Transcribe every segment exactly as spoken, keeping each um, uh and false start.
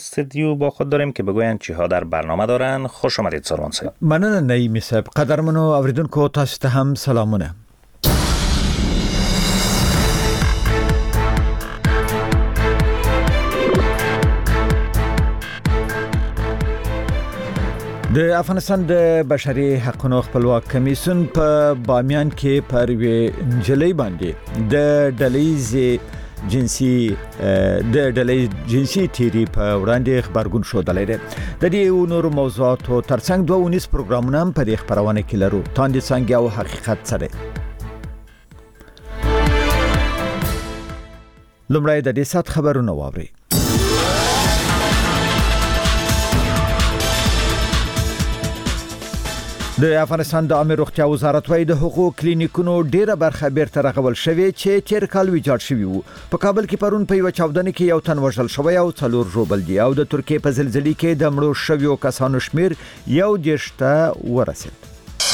استودیو با خود داریم که بگوین چی ها در برنامه دارن. خوش آمدید سروان صاحب. مننه نعیمی صاحب. قدرمنو اوریدونکو تاسو ته هم سلامونه. د افغانستان د بشري حقوقو خپلواک کمیسیون په بامیان کې پر نجلۍ باندې د ډلېز جنسي د ډلې جنسي تیری په وړاندې خبرګون شو دلته د دې نور موضوعاتو ترڅنګ دوه ونیس پروګرامونه هم په خبرونه کې لرو. تاندې څنګه او حقیقت سره لومړی د دې سات خبرونه واوري. د افغانستان د عامه روغتیا وزارت وايي د حقوق کلینیکونو ډیره برخه بیرته رغول شوې چې تیر کال ویجاړ شوی وو. په کابل کې پرون په یو چاودنه کې یو تن وژل شوی او څلور ژوبل دي او د ترکیې په زلزلې کې د مړو شویو کسانو شمیر یو دیشته ورسید.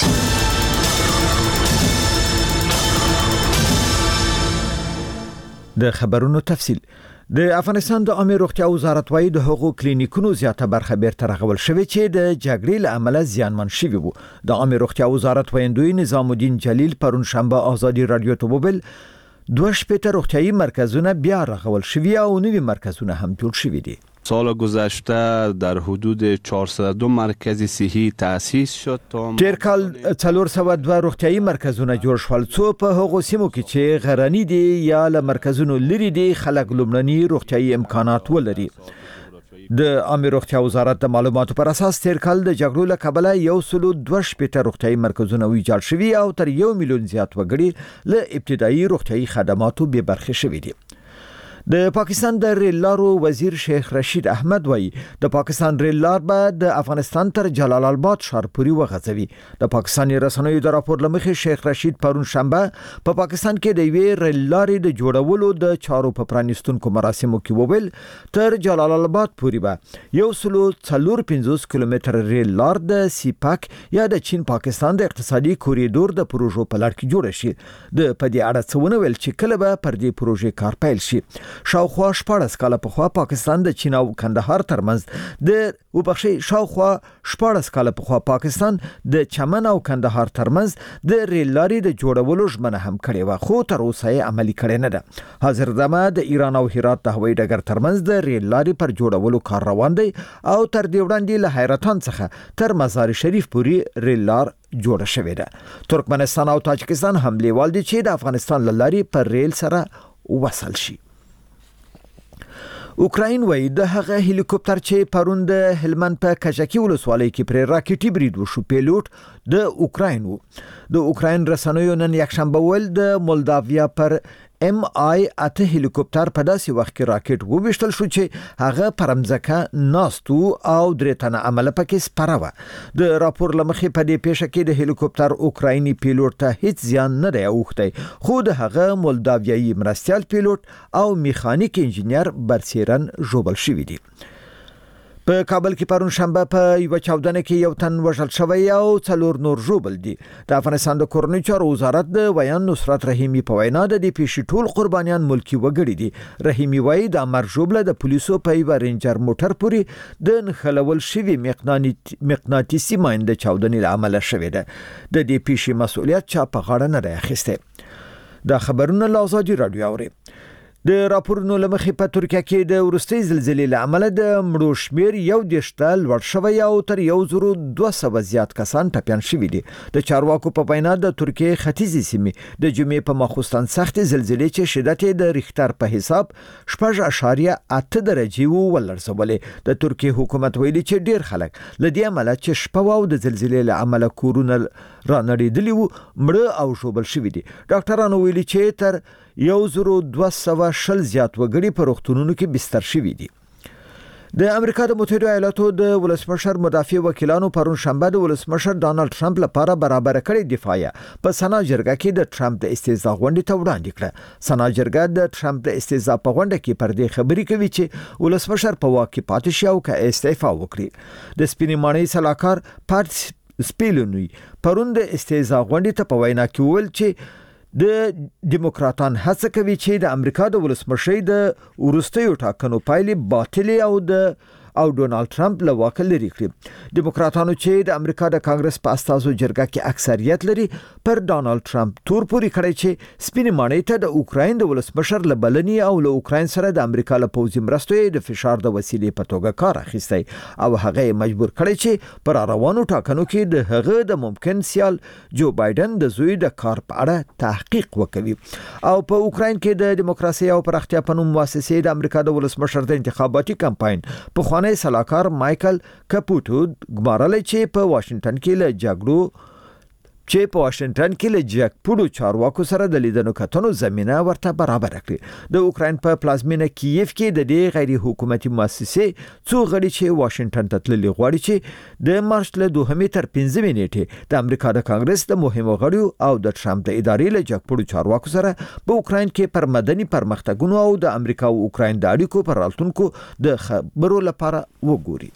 د خبرونو تفصیل. د افغانستان د عامه روغتیا وزارت وايي د حقوق کلینیکونو زیاته برخه بیرته رغول شوې چې د جګړې له امله زیانمن شوی وو. د عامه روغتیا وزارت ویندوی نظام الدین جلیل پرون شنبه آزادی رادیو ته وویل دوه شپږ روغتیايي مرکزونه بیا رغول شوي او نوي مرکزونه هم جوړ شوي دي. سال گذشته در حدود چهارصد و دو مرکز صحی تأسیس شد. تیر کال څلور سوه دوه روغتیايي مرکزونه جوړ شول څو په هغو سیمو کې چې غرنی دي یا له مرکزونو لري دي خلک لومړني روغتیايي امکانات ولري. د عامه روغتیا وزارت د معلوماتو پر اساس تیر کال د جګړو له کبله یو سلو دوه شپږ روغتیايي مرکزونه ویجاړ شوي او تر یو میلیون زیات وګړي له ابتدایي روغتیايي خدماتو بې برخې شوي دي. د پاکستان د ریل لارو وزیر شیخ رشید احمد وایي د پاکستان ریل لار به د افغانستان تر جلال آباد ښار پورې وغځوي. د پاکستاني رسنیو د راپور لمخې شیخ رشید پرون شنبه په پا پاکستان کې د یوې ریل لارې د جوړولو د چارو په پرانیستونکو مراسمو کې وویل تر جلال آباد پورې به یو سلو څلور پنځوس کیلومتر ریل لار د سیپاک یا د چین پاکستان د اقتصادي کوریډور د پروژو په لړ کې جوړ شي. د پدې اړه څونه ویل چې کله به پر دې پروژې کار پیل شي. شاوخوا شپږ کاله پخوا پاکستان د چین او کندهار ترمنځ د وبخشي شاوخوا شپږ کاله پخوا پاکستان د چمن او کندهار ترمنځ د ریل لارې د جوړولو ژمنه هم کړې و خو تر اوسه یې عملي کړې نه ده. حاضر دمه د ایران او هرات د هوایي ډګر ترمنځ د ریل لارې پر جوړولو کار روان دی او تر دې وړاندې له حیرتان څخه تر مزار شریف پورې ریل لار جوړه شوې ده. ترکمنستان او تاجکستان هم لیوال دي چې د افغانستان له لارې پر ریل سره وصل شي. اوکراین وایي د هغه هلیکوپټر چې پرون د هلمند په کجکی ولسوالۍ کې پر راکټي برید وشو پیلوټ د اوکراین وو. د اوکراین رسنیو نن یکشنبه ول د مولداویا پر ام آی اته هلیکوپټر په داسې وخت کې راکټ وویشتل شو چې هغه پرمځکه ناستو او درې تنه عمله پکې سپاره و. د راپور لمخې په دې پیښه کې د هلیکوپټر اوکرایني پیلوټ ته هیڅ زیان نه دی اوښتی خو د هغه مولداویایي مرستیال پیلوټ او میخانیک انجینر برسیرن ژوبل شوی دی. په کابل کې پرون شنبه په یو چاودنه کې یو تن وژل شوی او څلور نور ژوبل دي. د افغانستان د کورنیو چارو وزارت د ویان نصرت رحیمی په وینا د دې پیښې ټول قربانیان ملکی وګړي دي. رحیمی وایي د امر ژوبله د پولیسو په یو رینجر موټر پورې د نخلول شوی مقناطیسي ماین د چاودنې له امله شوی ده. د دې پیښې مسؤلیت چا په غاړه نه دی اخیستی. دا خبرونه له آزادي رادیو اوري. د راپورونو لمخې په ترکیه کې د ورستۍ زلزلې له امله د مړو شمیر یو دیشته لوړ شوی او تر یو زرو دوه سوه زیات کسان ټپیان شوي دي. د چارواکو په وینا د ترکیې ختیځې سیمې د جمعې په ماخوستن سخت زلزلې چې شدت یې د ریختر په حساب شپږ اعشاریه اته درجې وو ولړزولې. د ترکیې حکومت ویلي چې ډیر خلک له دې امله چې شپه او د زلزلې له امله کورونه رانړېدلي وو مړه او ژوبل شوي دي. ډاکټرانو ویلي چې تر یو زرو دوه سوه شل زیات وګړي په روغتونونو کې بستر شوي دي. د امریکا د متحده ایالاتو د ولسمشر مدافع وکیلانو پرون شنبه د ولسمشر ډانلډ ټرمپ لپاره برابر کړي دفاعیه په سنا جرګه کې د ټرمپ د استعزا غونډې ته وړاندې کړه. سنا جرګه د ټرمپ د استعزا په غونډه کې پر دې خبرې کوي چې ولسمشر په واک کې پاتې شي او که استعفا وکړي. د سپینې ماڼۍ سلاکار پات سپیلونوی پرون د استعزا غونډې ته په وینا کې وویل چې د دیموکراتان هڅه کوي چې د امریکا د ولسمشۍ د وروستیو ټاکنو پایلې باطلې او د او ډونالد ټرمپ له واکه لري کړي. دیموکراتانو چې د امریکا د کانګرس په استازو جرګه کې اکثریت لري پر ډونالد ټرمپ تور پوري کړی چې سپینې ماڼۍ ته د اوکراین د ولسمشر له بلنې او له اوکراین سره د امریکا له پوځي مرستو د فشار د وسیلې په توګه کار اخیستی او هغه مجبور کړی چې پر روانو ټاکنو کې د هغه د ممکن سیال جو بایدن د زوی د کار په اړه تحقیق وکړي. او په اوکراین کې د دیموکراسي او پراختیا په نوم مؤسسې د امریکا د ولسمشر د انتخاباتي کمپاین په خواني سلاکار مایکل کپوټو ګمارل چې په واشنگټن کې له جګړو چې په واشنگټن کې له جګپوړو چارواکو سره د لیدنو کتنو زمينه ورته برابر کړې. د اوکراین په پلازمینه کیف کې د دې غیر حکومتي مؤسسې څو غړي چې واشنگټن ته تللي غواړي چې د مارچ له دوهمې تر پنځمې نیټې د امریکا د کانګرس د مهمو غړیو او د ټرمپ د ادارې له جګپوړو چارواکو سره په اوکراین کې پر مدني پرمختګونو او د امریکا او اوکراین د اړیکو پر راتلونکو د خبرو لپاره وګوري.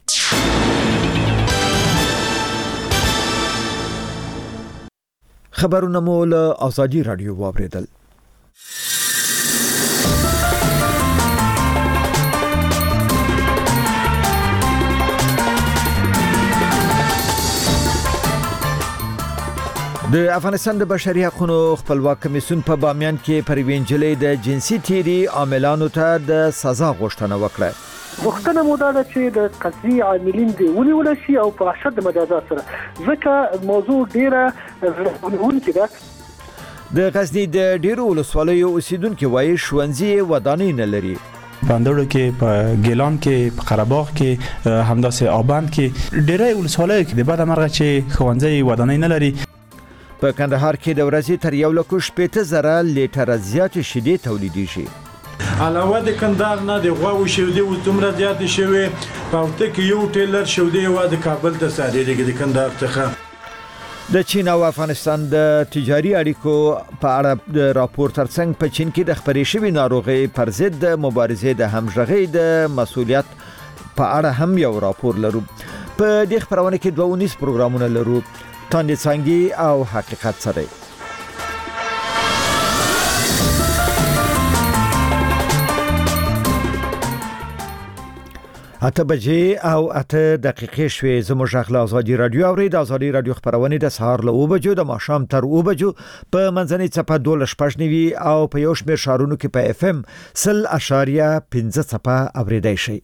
خبرونه مو له ازادي رادیو واوریدل. د افغانستان د بشري حقوقو خپلواک کمیسیون په بامیان کې پر وینجلې د جنسي تیری عاملانو ته د سزا غوښتنه وکړه. غوښتنه مو ده چې د قضیې عاملین دی ونیول شي او په اشد مجازات سره، ځکه موضوع ډیره ورونکې ده. د غزنی د ډیرو ولسوالیو اوسیدونکو وایي ښوونځي ودانۍ نه لري. باندړو کې په ګیلان کې په قره‌باغ کې همداسې آبند کې ډیره ولسوالیو کې د بعد مرغه چې ښوونځي ودانۍ نه لري. په کندهار کې د ورځې تر یو لک شپږ زره لیټر زیات شیدې تولیدېږي. علاوه د کندهار نه د غواو شودې و دومره زیات شوی په وخت کې یو ټیلر شودې و د کابل ته صادرېږي د کندهار څخه. د چین او افغانستان د تجاري اړیکو په اړه د راپور ترڅنګ په چین کې د خپرې شوی ناروغي پر ضد د مبارزې د همغږي د مسولیت په اړه هم یو راپور لرو. په دې خبرونه کې دوه ونیس پروګرامونه لرو، تاندې څنګه او حقیقت سره. اته بجې او اته دقیقې شوې. زموږ غږ له ازادي رادیو اورید. ازادي رادیو خبرونه د سهار له اوه بجو د ماښام تر اوه بجو په منځنۍ څپه دولس شپږ نوي او په یو شمېر ښارونو کې په اف ام سل اشاریه پنځه څپه اوریدای شي.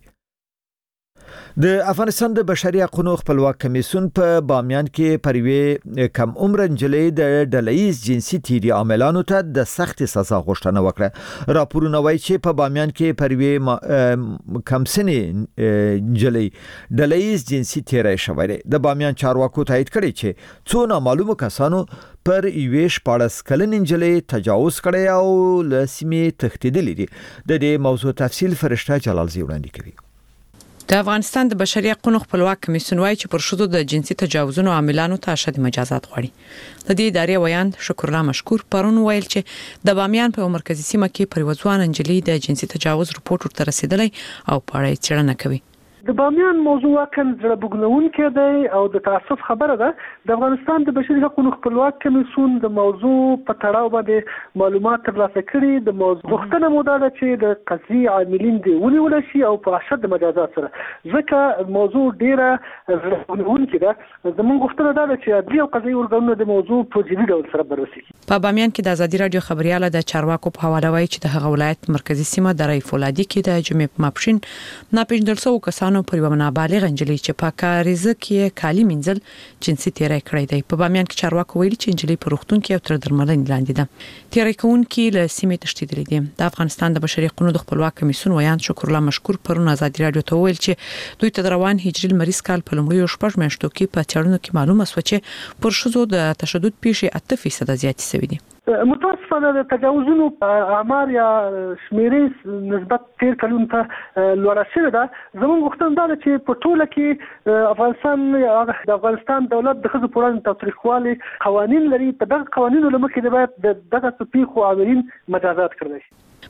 د افغانستان د بشري حقوقو خپلواک کمیسیون په بامیان کې پروي کم عمر نجلې د ډلهیز جنسي تیری عاملانو ته د سخت سزا غوښتنه وکړه. راپورونه وایي چې په بامیان کې پروي کم سنې نجلې ډلهیز جنسي تیری شوی دی. د بامیان چارواکو تایید کړی چې څو نامعلومه کسانو پر یوش پاړس کلن نجلې تجاوز کړی او له سیمې تښتېدلی دي. د دې موضوع تفصیل فرشته جلالزی وړاندې کوي. د افغانستان د بشري حقوقو خپلواک کمیسیون وايي چې پر شذو د جنسي تجاوزونو عاملانو ته اشد مجازات غواړي. د دې ادارې ویاند شکر الله مشکور پرون ویل چې د بامیان په مرکزی سیمه کې پر وځوان انجلۍ د جنسي تجاوز رپورټ ورته رسیدلی او په اړه څېړنه کوي. د بامیان موضوع واقعا زړه بوږنونکې دی او د تاسف خبره ده. د افغانستان د بشري حقوقو خپلواک کمیسیون د موضوع په تړاو باندې معلومات ترلاسه کړي. د موضوع غوښتنه مو ده چې د قضیې عاملین دی ونیول شي او په اشد مجازات سره، ځکه موضوع ډیره زړه بوږنونکې ده. زموږ غوښتنه ده چې عدلي او قضایي ارګانونه د موضوع په جدي ډول سره بررسي کړي. په بامیان کې د ازادي رادیو خبرياله د چارواکو په حواله وایي چې د هغه ولایت مرکزی سیمه د رای فولادي کې د جمعې په ماپښین ناپېژندل شوو کسانو پر یو نابالغ انجلۍ چې په کاریزه کې کالی منځل جنسي تیری کړی دی. په بامیان کې چارواکو ویلي چې انجلۍ په روغتون کې او تر درملنې لاندې ده. تیری کوونکي له سیمې تښتېدلي دي. د افغانستان د بشري حقوقو خپلواک کمیسیون ویاند شکر الله مشکور پرون ازادي رادیو ته ویل چې دوی ته روان هجري لمریز کال په لومړیو شپږ میاشتو کې په چارونو کې معلومه شوه چې پر شذو د تشدد پیښې اته فیصد زیاتې شوې دي. متاسفانه د تجاوزونو اعمار یا شمیرې نسبت تیر کلون ته لوړه شوې ده. زموږ غوښتنه ده چې په ټوله کې افغانستان د افغانستان دولت د ښځو په وړاندې تاوتریخوالي قوانین لري. په دغه قوانینو له مخې باید د دغه پیښو عاملین مجازات کړي شي.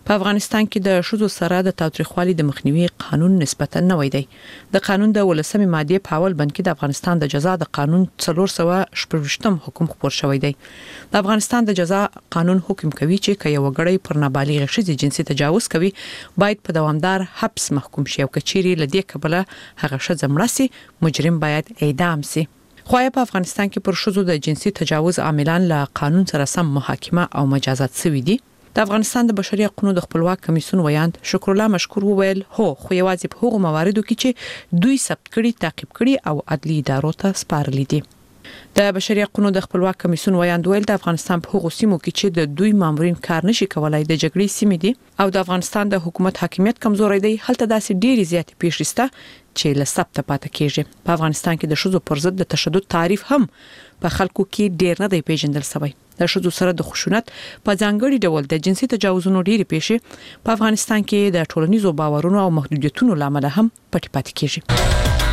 په افغانستان کې د شذو سره د تاوتریخوالي د مخنیوي قانون نسبتا نوې دی. د قانون د ولسمې ماده په اول بند کې د افغانستان د جزا د قانون څلور سوه شپږم حکم خبر شوی دی. د افغانستان د جزا قانون حکم کوي چې که یو وګړی پر نابالغ ښځې جنسي تجاوز کوي باید په دوامدار حبس محکوم شي او کچيري لدې کبله هغه ښځه مړه سي مجرم باید اعدام سي. خو په افغانستان کې پر شذو د جنسي تجاوز عاملان له قانون سره سم محاکمه او مجازات شوي دي. د افغانستان د بشري حقوقو د خپلواک کمیسیون ویاند شکر الله مشکور وویل هو خو یوازې په هغو مواردو کې چې دوی ثبت کړي تعقیب کړي او عدلي ادارو ته سپارلي دي. د بشري حقوقو د خپلواک کمیسیون ویاند ویل د افغانستان په هغو سیمو کې چې د دوی مامورین کار نشي کولای د جګړې سیمې دي او د افغانستان د حکومت حاکمیت کمزوري دی هلته داسې ډېری زیاتې پیښې شته چې له ثبت پاتې کیږي. په افغانستان کې د شذو پر ضد د تشدد تعریف هم په خلکو کې ډېر نه دی پیژندل شوی. د شذو سره د خشونت په ځانګړي ډول د جنسي تجاوزونو ډېری پیښې په افغانستان کې د ټولنیزو باورونو او محدودیتونو لامل هم پټ پاتې کیږي.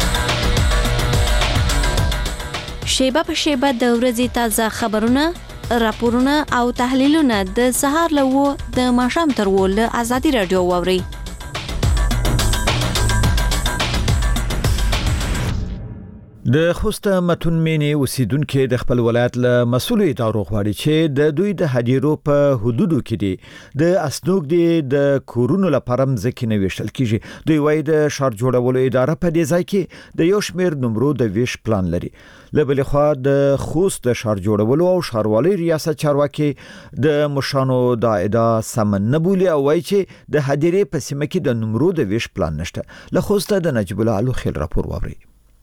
شیبه په شیبه د ورځې تازه خبرونه، راپورونه او تحلیلونه د سهار له و د ماښام تر و له ازادي رادیو واوري. د خوست متون مینې اوسیدونکو د خپل ولایت له مسؤل ادارو غواړي چې د دوی د هدیرو په حدودو کې دي د اسنوک دي د کورونو لپاره مځکې نه ویشل کیږي. دوی وايي د شهر جوړولو اداره په دې ځای کې د یو شمېر نمرو د ویش پلان لري. له بلې خوا د خوست د شهر جوړولو او ښاروالۍ ریاست چارواکي د مشانو د ادا سمن نه بولي او وايي چې د هدیرې په سیمه کې د نمرو د ویش پلان نشته. له خوست د نجیب الله علو خیل راپور واوري.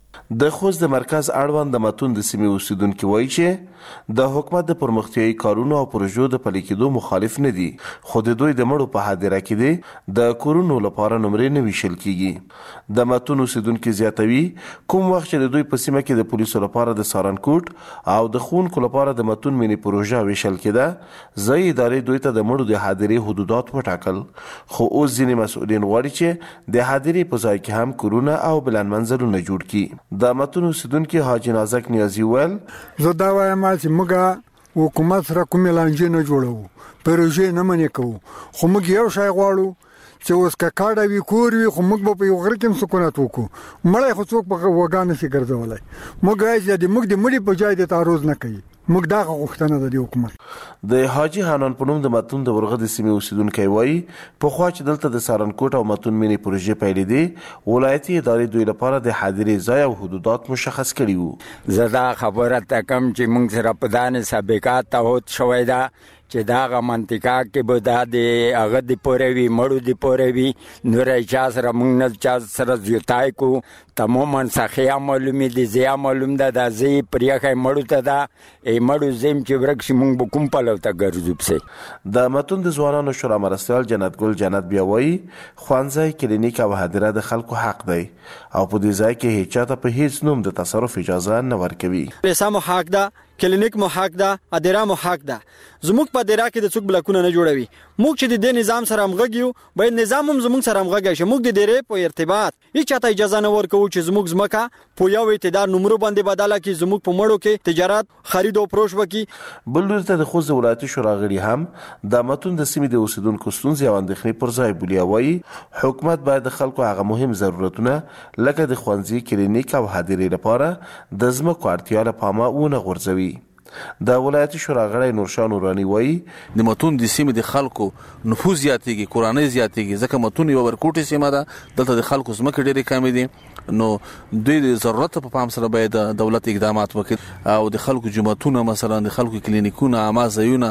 د خوست د مرکز اړوند د متون د سیمې اوسیدونکو وایي چې د حکومت د پرمختیايي کارونو او پروژو د پلي کېدو مخالف نه دي خو د دوی د مړو په هدیره کې دي د کورونو لپاره نمرې نه ویشل کیږي. د متون اوسیدونکو زیاتوي کوم وخت چې د دوی په سیمه کې د پولیسو لپاره د سارنکوټ او د خونکو لپاره د متون مینی پروژه ویشل کېده ځای ادارې دوی ته د مړو د هدیرې حدودات وټاکل خو اوس ځینې مسؤلین غواړي چې د هدیرې په ځای کې هم کورونه او بلند منزلونه جوړ کړي. د متون اوسیدونکو حاجی نازک نیازی ول زه دا وایم چې موږ حکومت سره کومې لانجې نه جوړو پروژې نه منې کوو خو موږ یو شای غواړو چې اوس که کاډه وي کور وي خو موږ به په یو غره کې سکونت وکړو. مړی خو څوک په وګا نشي ګرځولی. موږ وایو چې د موږ د مړي په ځای د تعرض نه کوي. موږ دا غوښتنه ده د حکومت. د حاجی حنان په نوم د متون د ورغه د سیمې اوسیدونکي وایي په خوا چې دلته د سارنکوټ او متون مینی پروژې پیلې دي ولایتي ادارې دوی لپاره د هدیرې ځای او حدودات مشخص کړي وو. زه دا خبره تکم چې موږ سره په دانه سابقات تعهد شوی دا چې دا غا منطقه کې به دا د هغه د پوروي مړو د پوروي نور چا سره موږ نه چا سره زیاتای کو تماما صحیح معلومه دي زیا معلوم ده د زی پریخه مړو ته دا ای مړو زم چې ورک شي موږ به کوم پلو ته ګرځوب سي. د متون د ځوانانو شورا مرستيال جنت ګل جنت بیا وایي خوانځي کلینیک او هدیره د خلکو حق دی او په دې ځای کې هیڅ چاته په هیڅ نوم د تصرف اجازه نه ورکوي. پیسې مو حق ده کلینیک مو حق ده اداره مو حق ده. زموږ په اداره کې د څوک بلکونه نه جوړوي. موږ چې د دې نظام سره همغږیو باید نظام هم زموږ سره همغږی شي. موږ د ډیرې په ارتباط هیڅ چاته اجازه نه ورکوو چې زموږ ځمکه په یو اعتدال نمبر باندې بدله کی زموږ په مړو کې تجارت خرید او فروش وکي. بل ورته د خوست ولایتي شورا غړي هم د متون د سیمې د اوسیدونکو ستونزې او اندېښنې پر ځای بولي وایي حکومت باید د خلکو هغه مهم ضرورتونه لکه د ښوونځي کلینیک او هدیرې لپاره د ځمکو اړتیا له پامه ونه غورځوي. د ولایتي شورا غړی نورشاه نورانی وایي د متون د سیمې د خلکو نفوذ زیاتېږي کورنۍ زیاتېږي ځکه متون یو ورکوټي سیمه ده دلته د خلکو ځمکې ډېرې کمې دي نو دوی د ضرورت په پام سره باید دولت اقدامات وکړي او د خلکو جمعتونه مثلا د خلکو کلینیکونه عامه ځایونه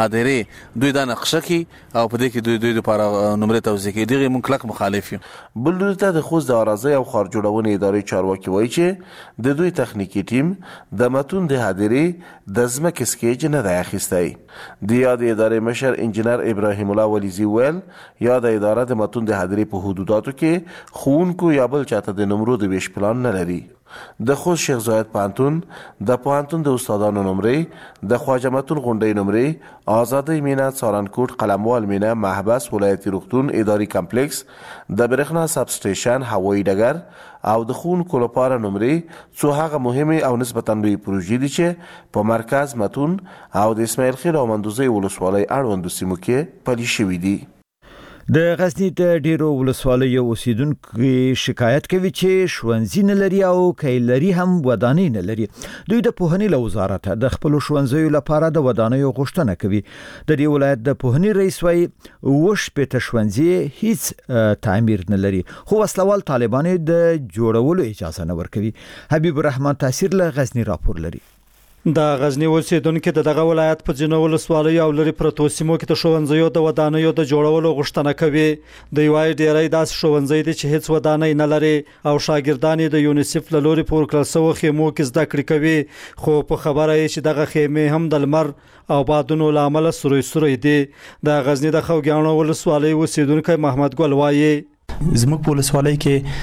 هدیرې دوی دا نقشه کوي او په دې کې دوی دوی لپاره نمرې توزیع کوي. دغه موږ کلک مخالف یو. بل ورته د خوست د اراضي او ښار جوړونې ادارې چارواکي وایي چې د دوی تخنیکی ټیم د متون د هدیرې د ځمکې سکیج نه دی اخیستی. د یاد ادارې مشر انجینر ابراهیم الله ولیزي ویل یاد اداره د متون د هدیرې په حدوداتو کې ښوونکو یا بل چاته د نمرو د ویش پلان نه لري. د خوست شیخ زاید پوهنتون د پوهنتون د استادانو نمرې د خواجه متون غونډۍ نمرې آزادۍ مینه سارنکوټ قلموال مینه محبس ولایتي روغتون اداري کمپلیکس د برېښنا سب سټیشن هوایي ډګر او د ښوونکو لپاره نمرې څو هغه مهمې او نسبتا لوی پروژې دي چې په مرکز متون او د اسماعیل خیل او مندوزۍ ولسوالۍ اړوندو سیمو کې پلي شوي دي. د غزنی د ډیرو ولسوالیو اوسیدونکو شکایت کوي چې ښوونځي نه لري او کایلري هم ودانۍ نه لري. دوی د پوهنې له وزارت د خپل ښوونځیو لپاره د ودانیو غوښتنه کوي. د دې ولایت د پوهنې رئیس وايي وش په ښوونځي هیڅ تعمیر نه لري خو وسلوال طالبان د جوړولو اجازه نه ورکوي. حبیب الرحمن تاثیر له غزنی راپور لري. د غزنی اوسیدونکو د دغه ولایت په ځینو ولسوالیو او لري پرتو سیمو کې د ښوونځیو د ودانیو د جوړولو غوښتنه کوي. د یوای ډیری داس ښوونځي دي چې هیڅ ودانۍ نه لري او شاګردان د یونیسف له لوري پور کړل سو خیمو کې زده کړې کوي خو په خبره یې چې دغه خیمه هم د لمر او بادونو لامل سروي سروي دي. د غزنی د خوګیانو ولسوالۍ اوسیدونکو محمد ګل وایي زموږ په ولسوالۍ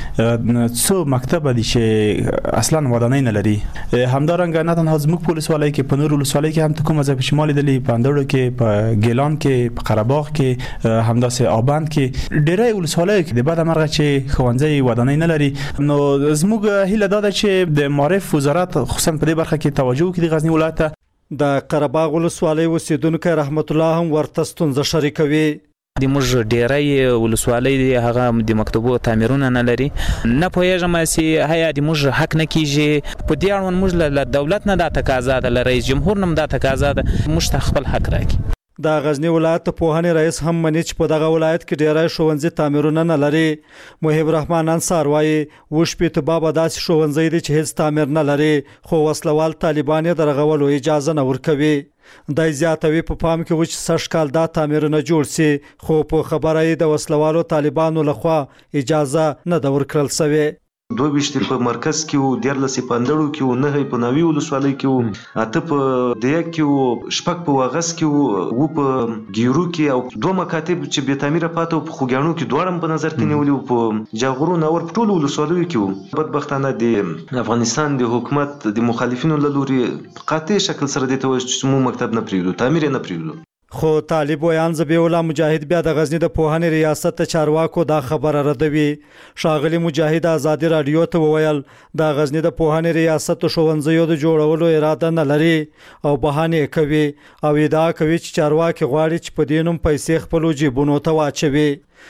کې څو مکتب دي چې اصلا ودانۍ نه لري. همدارنګه نه تنها زموږ په ولسوالۍ کې په نور ولسوالۍ کې هم ته کومه ځای په شمالي دلی په اندړو کې په ګیلان کې په قرهباغ کې همداسې آبند کې ډېری ولسوالۍ کې د بعد مرغه چې ښوونځي ودانۍ نه لري. نو زموږ هیله دا ده چې د معارف وزارت خصوصا په دې برخه کې توجه وکړي غزنی ولایت ته. د قرهباغ ولسوالۍ اوسیدونکو رحمت الله هم ورته ستونزه شریکوي. د موږ ډیری ولسوالۍ دی هغه د مکتبو تعمیرونه نه لري. نه پوهیږم چې هيا د موږ حق نه کیږي په دې اړوند موږ له دولت نه د تقاضا ده، له رئیس جمهور نه د تقاضا ده موږ ته خپل حق راکړي. د غزنی ولایت پوهنې رئیس هم مني چې په دغه ولایت کې ډیری ښوونځي تعمیرونه نه لري. محب الرحمن انصار وایي وش په تبابه داسې ښوونځي دي چې هیڅ تعمیر نه لري خو وسلوال طالبان یې درغولو اجازه نه ورکوي. دای زیاتوي په پام کې و چې سږ کال دا تعمیرونه جوړ سي خو په خبره یې د وسلوالو طالبانو لخوا اجازه نه ده ورکړل سوې. دوه ویشت په مرکز کې وو، دیارلس په اندړو کې وو، نه په ناوی ولسوالۍ کې وو، اته په دیګ کې وو، شپږ په واغس کې وو، و په ګیرو کې او دوه مکاتب چې به تعمیره پاتو په خوګانو کې دوړم په نظر کې نیولې په جاغورو نور په ټولو ولسوالیو کې وو. بدبختانه د افغانستان د حکومت د مخالفینو له لوري قاطع شکل سره د توجه مو مکتب نه پریږدو، تعمیر نه پریږدو. خو طالب ویان زبیح الله مجاهد بیا د غزنی د پوهنې ریاست ته چارواکو دا خبره ردوي. شاغلی مجاهد آزادي رادیو ته وویل د غزنی د پوهنې ریاست ښوونځیو د جوړولو اراده نه لري او بهانه کوي او ادعا کوي چې چارواکي غواړي چې په دینوم پیسې خپل جیبونو ته واچوي.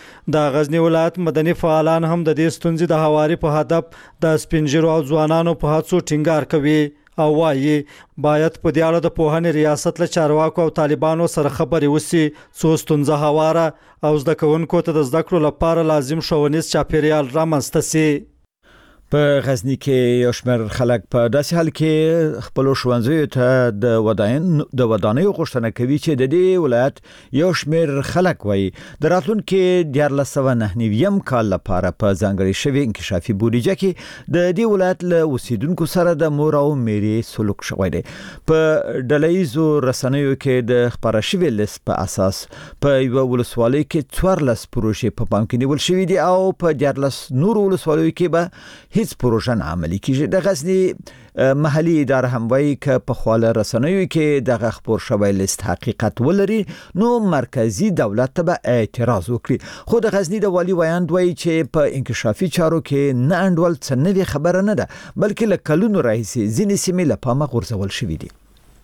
د غزنی ولایت مدني فعالان هم د دې ستونزې د هواري په هدف د سپینجرو او ځوانانو په هڅو ټینګار کوي او وایي باید په دې اړه د پوهنې ریاست له چارواکو او طالبانو سره خبرې وشي څو ستونزه هواره او زده کوونکو ته د زده کړو لپاره لازم ښوونیز چاپیریال رامنځته سي. په غزنی کې یو شمېر خلک په داسې حال کې خپل ښوونځیو ته د ودانۍ د ودانیو غوښتنه کوي چې د دې ولایت یو شمېر خلک وایي د راتلونکي دیارلس سوه نهه نوي کال لپاره په ځانګړې شوې انکشافي بودیجه کې د دې ولایت له اوسیدونکو سره د مور او میرې سلوک شوی دی. په ډلهییزو رسنیو کې د خپاره شوي لیست په اساس په یوه ولسوالۍ کې څوارلس پروژې په پام کې نیول شوي دي او په دیارلس نورو ولسوالیو کې به هیڅ پروژه نه عملي کیږي. د غزنی محلي اداره هم وایي که په خواله رسنیو کې دغه خبر شوی لیست حقیقت ولري نو مرکزی دولت ته به اعتراض وکړي. خو د غزنی د والی ویاند وایي چې په انکشافي چارو کې نه انډول څه نوې خبره نه ده بلکې له کلونو راهیسې ځینې سیمې له پامه غورځول شوي دي.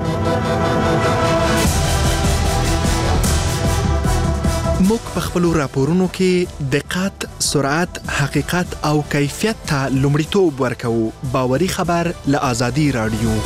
موږ په خپل راپورونو کې دقت، سرعت، حقیقت او کیفیت ته لومړیتوب ورکوو. باوري خبر له آزادي رادیو.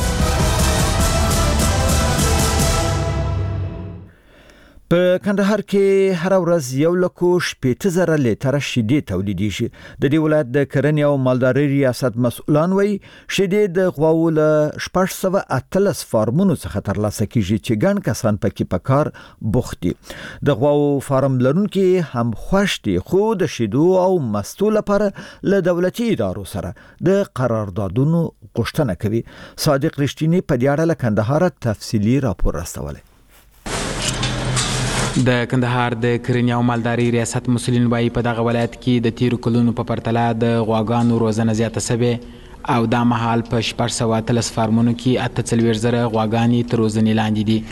په کندهار کې هر ورځ یو لکو شپېته زره لیټره شیدې تولیدېږي. د دې ولایت د کرنې او مالدارۍ ریاست مسؤلان وایي شیدې د غواوو له شپږ سوه اتلس فارمونو څخه ترلاسه کیږي چې ګڼ کسان پکې په کار بوخت دي. د غواوو فارم لرونکي هم خوښ دي خو د شیدو او مستو لپاره له دولتي ادارو سره د قراردادونو غوښتنه کوي. صادق رښتینی په دې اړه له کندهار تفصیلي راپور راستولی. د کندهار د کرنې او مالدارۍ ریاست مسؤلین وایي په دغه ولایت کې د تیرو کلونو په پرتله د غواګانو روزنه زیاته سوې او دا مهال په شپږ سوه اتلس فارمونو کې اته څلوېښت زره غواګانې تر روزنې لاندې دي.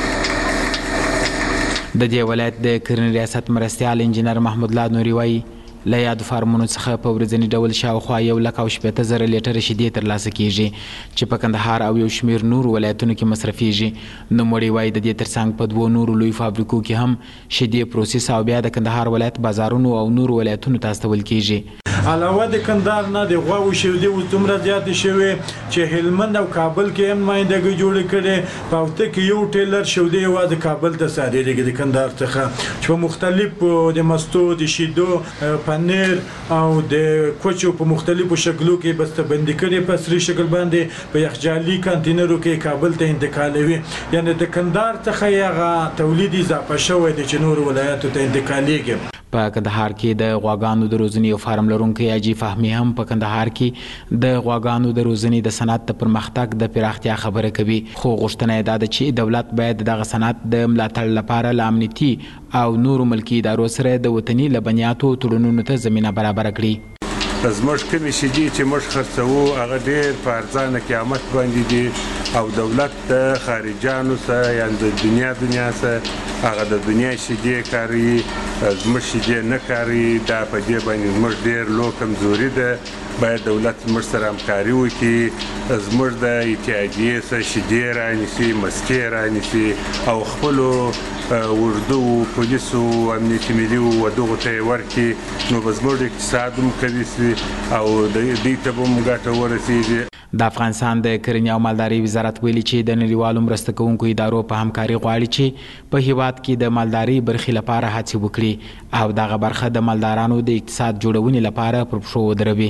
د دې ولایت د کرنې ریاست مرستیال انجینر محمود الله نوري وایي له یادو فارمونو څخه په ورځني ډول شاوخوا یو لک او شپېته زره لیټره شیدې ترلاسه کیږي چې په کندهار او یو شمېر نورو ولایتونو کې مصرفیږي. نوموړي وایي د دې ترڅنګ په دوو نورو لوی فابریکو کې هم شیدې پروسس او بیا د کندهار ولایت بازارونو او نورو ولایتونو ته استول کیږي. علاوه د کندهار نه د غواو شیدې اوس دومره زیاتې شوې چې هلمند او کابل کې هم نمایندګي جوړې کړې. په اوته کې یو ټیلر شیدې یوازې کابل ته صادرېږي د کندهار څخه چې په مختلفو د مستو د شیدو پنیر او د کوچو په مختلفو شکلو کې بسته‌بندي کړي په سری شکل باندې په یخچالي کانتینرو کې کابل ته انتقالوي. یعنی د کندهار څخه یې تولید اضافه شوی دی چې نور ولایتو ته انتقالېږي. په کندهار کې د غواګانو د روزنې یو فارم لرونکی حاجي فهمي هم په کندهار کې د غواګانو د روزنې د صنعت د پرمختګ د پراختیا خبره کوي. خو غوښتنه یې دا ده چې دولت باید دغه صنعت د ملاتړ لپاره له امنیتي او نورو ملکي ادارو سره د وطني لبنیاتو تړونونو ته زمینه برابره کړي. زموږ کومې شیدې چې موږ خرڅوو هغه ډېر په ارزانه قیمت باندې دي او دولت د خارجانو سره یا د دنیا دنیا سره هغه د دنیا شیدې کاروي، زموږ شیدې نه کاروي. دا په دې باندې زموږ ډېر لو کمزوري ده. باید دولت زموږ سره همکاري وکړي، زموږ د اتحادیې سره شیدې رانیسي، مسکې رانیسي او خپلو اردو پولیسو امنیتي ملي و دغو ته یې ورکړي، نو به زموږ اقتصاد هم قوي شي او دوی ته به هم ګټه ورسېږي. د افغانستان د کرنې او مالدارۍ وزارت ویلي چې د نړیوالو مرسته کوونکو ادارو په همکاري غواړي چې په هیواد کې د مالدارۍ برخې لپاره هڅې وکړي او دغه برخه د مالدارانو د اقتصاد جوړونې لپاره پر پښو ودروي.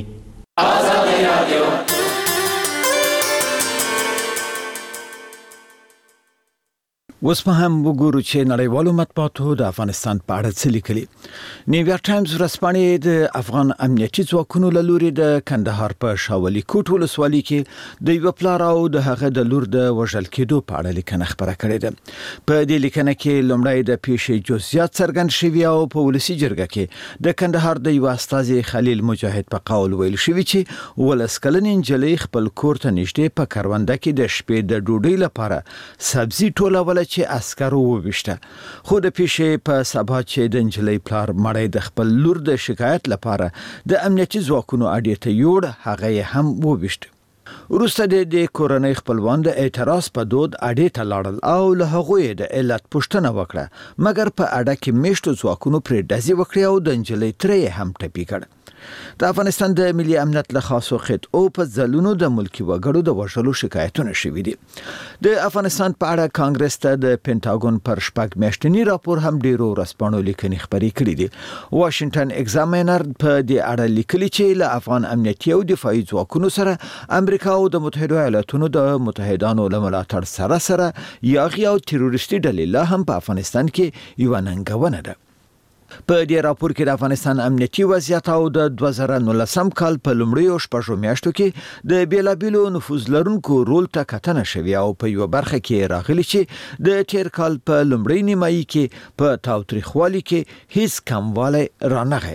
اوس په هم وګورو چې نړیوالو مطبوعاتو د افغانستان په اړه څه لیکلي. نیویارک ټایمز ورځپاڼې د افغان امنیتي ځواکونو له لوري د کندهار په شاولي کوټ ولسوالۍ کې د یو پلار او د هغه د لور د وژل کېدو په اړه لیکنه خبره کړې ده. په دې لیکنه کې لومړی د پیښې جزئیات څرګند شوي او په ولسي جرګه کې د کندهار د یو استازي خلیل مجاهد په قول ویل شوی چې ولس کلن انجلۍ خپل کور ته نږدې په کرونده کې د شپې د ډوډۍ لپاره سبزي ټولول چې عسکرو وویشته. خو د پیښې په سبا چې د انجلۍ پلار مړی د خپل لور د شکایت لپاره د امنیتي ځواکونو اډې ته یوړ، هغه یې هم وویشت. وروسته د کورنۍ خپلوان د اعتراض په دود اډې ته لاړل او له هغوی د علت پوښتنه وکړه، مګر په اډه کې میشتو ځواکونو پرې ډزې وکړې او د انجلۍ تره هم ټپي کړ. د افغانستان د ملي امنیت له خاصو خطو په ځلونو د ملکی وګړو د وژلو شکایتونه شوي دي. د افغانستان په اړه کانګرس ته د پینټاګون پر شپږ میاشتنی راپور هم ډیرو ورځپاڼو لیکنې خبرې کړې دي. واشنگټن ایگزامینر په دې اړه لیکلي چې له افغان امنیتي او دفاعي ځواکونو سره امریکا او د متحده ایالاتونو د متحدانو له ملاتړ سره سره یاغي او تروریستي ډلې لا هم په افغانستان کې یو ننګونه ده. په دې راپور کې د افغانستان امنیتي وضعیت او د دوه زره نولسم کال په لومړیو شپږو میاشتو کې د بیلابیلو نفوذ لرونکو رول ته کتنه شوې او په یو برخه کې راغلي چې د تیر کال په لومړۍ نیمایي کې په تاوتریخوالي کې هیڅ کموالی رانغی.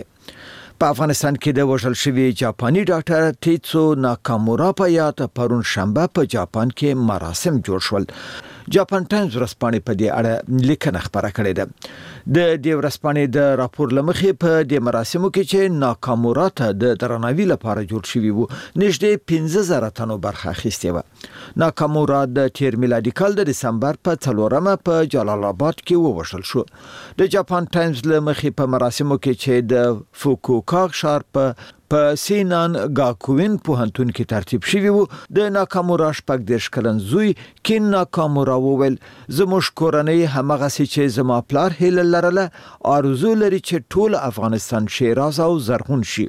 په افغانستان کې د وژل شوي جاپاني ډاکټر تیتسو ناکامورا په یاد پرون شنبه په جاپان کې مراسم جوړ شول. جاپان ټایمز ورځپاڼې په دې اړه لیکنه خبره کړې ده. د دې ورځپاڼې د راپور لمخې په دې مراسمو کې چې ناکامورا ته د درناوي لپاره جوړ شوی وو نږدې پنځه زره تنو برخه اخیستې وه. ناکامورا د تیر میلادي کال د دسمبر په څلورمه په جلال آباد کې ووژل شو. د جاپان ټایمز لمخې په مراسمو کې چې د فوکوکا ښار په په سینان گاکوین پوهنتون کې ترتیب شوی وو، د ناکامورا شپږ دېرش کلن زوی کین ناکامورا وویل زموږ کورنۍ همغسې چې زما پلار هیله لرله آرزو لري چې ټول افغانستان شیراز او زرغون شي.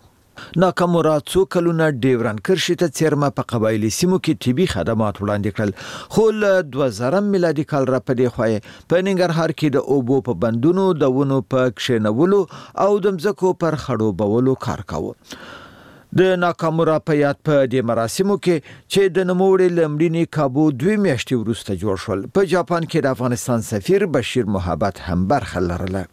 ناکامورا څو کلونه ډیورن کرشي ته څیرمه په قبایلي سیمو کې طبي خدمات وړاندې کړل، خو له دوه زره میلادي کال را په دې خوا په ننګرهار کې د اوبو په بندونو د ونو په کښېنولو او د مځکو پر خړوبولو کار کاوه. د ناکامورا په یاد په دې مراسمو کې چې د نوموړي لمړینې کابو دوی میاشتې وروسته جوړ شول، په جاپان کې د افغانستان سفیر بشیر محبت هم برخه لرله.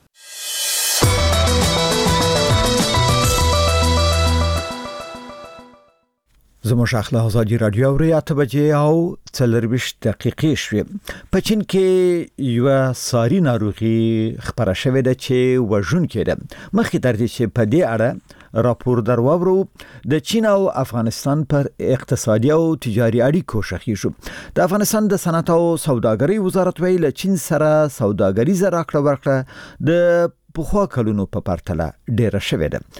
زموږ اخلاق ازادي رادیو اوري اته بجې او څلرويشت دقیقې شوې. په چین کې یو ساري ناروغي خبره شوې ده چې وژونکې ده. مخکې تر دې چې په دې اړه راپور درواورو د چین او افغانستان پر اقتصادي او تجاري اړیکو شخړې شو. د افغانستان د صنعت او سوداګرۍ وزارت ویل چین سره سوداګریزه راکړه ورکړه د پخوا کلونو په پرتله ډیره شوې ده.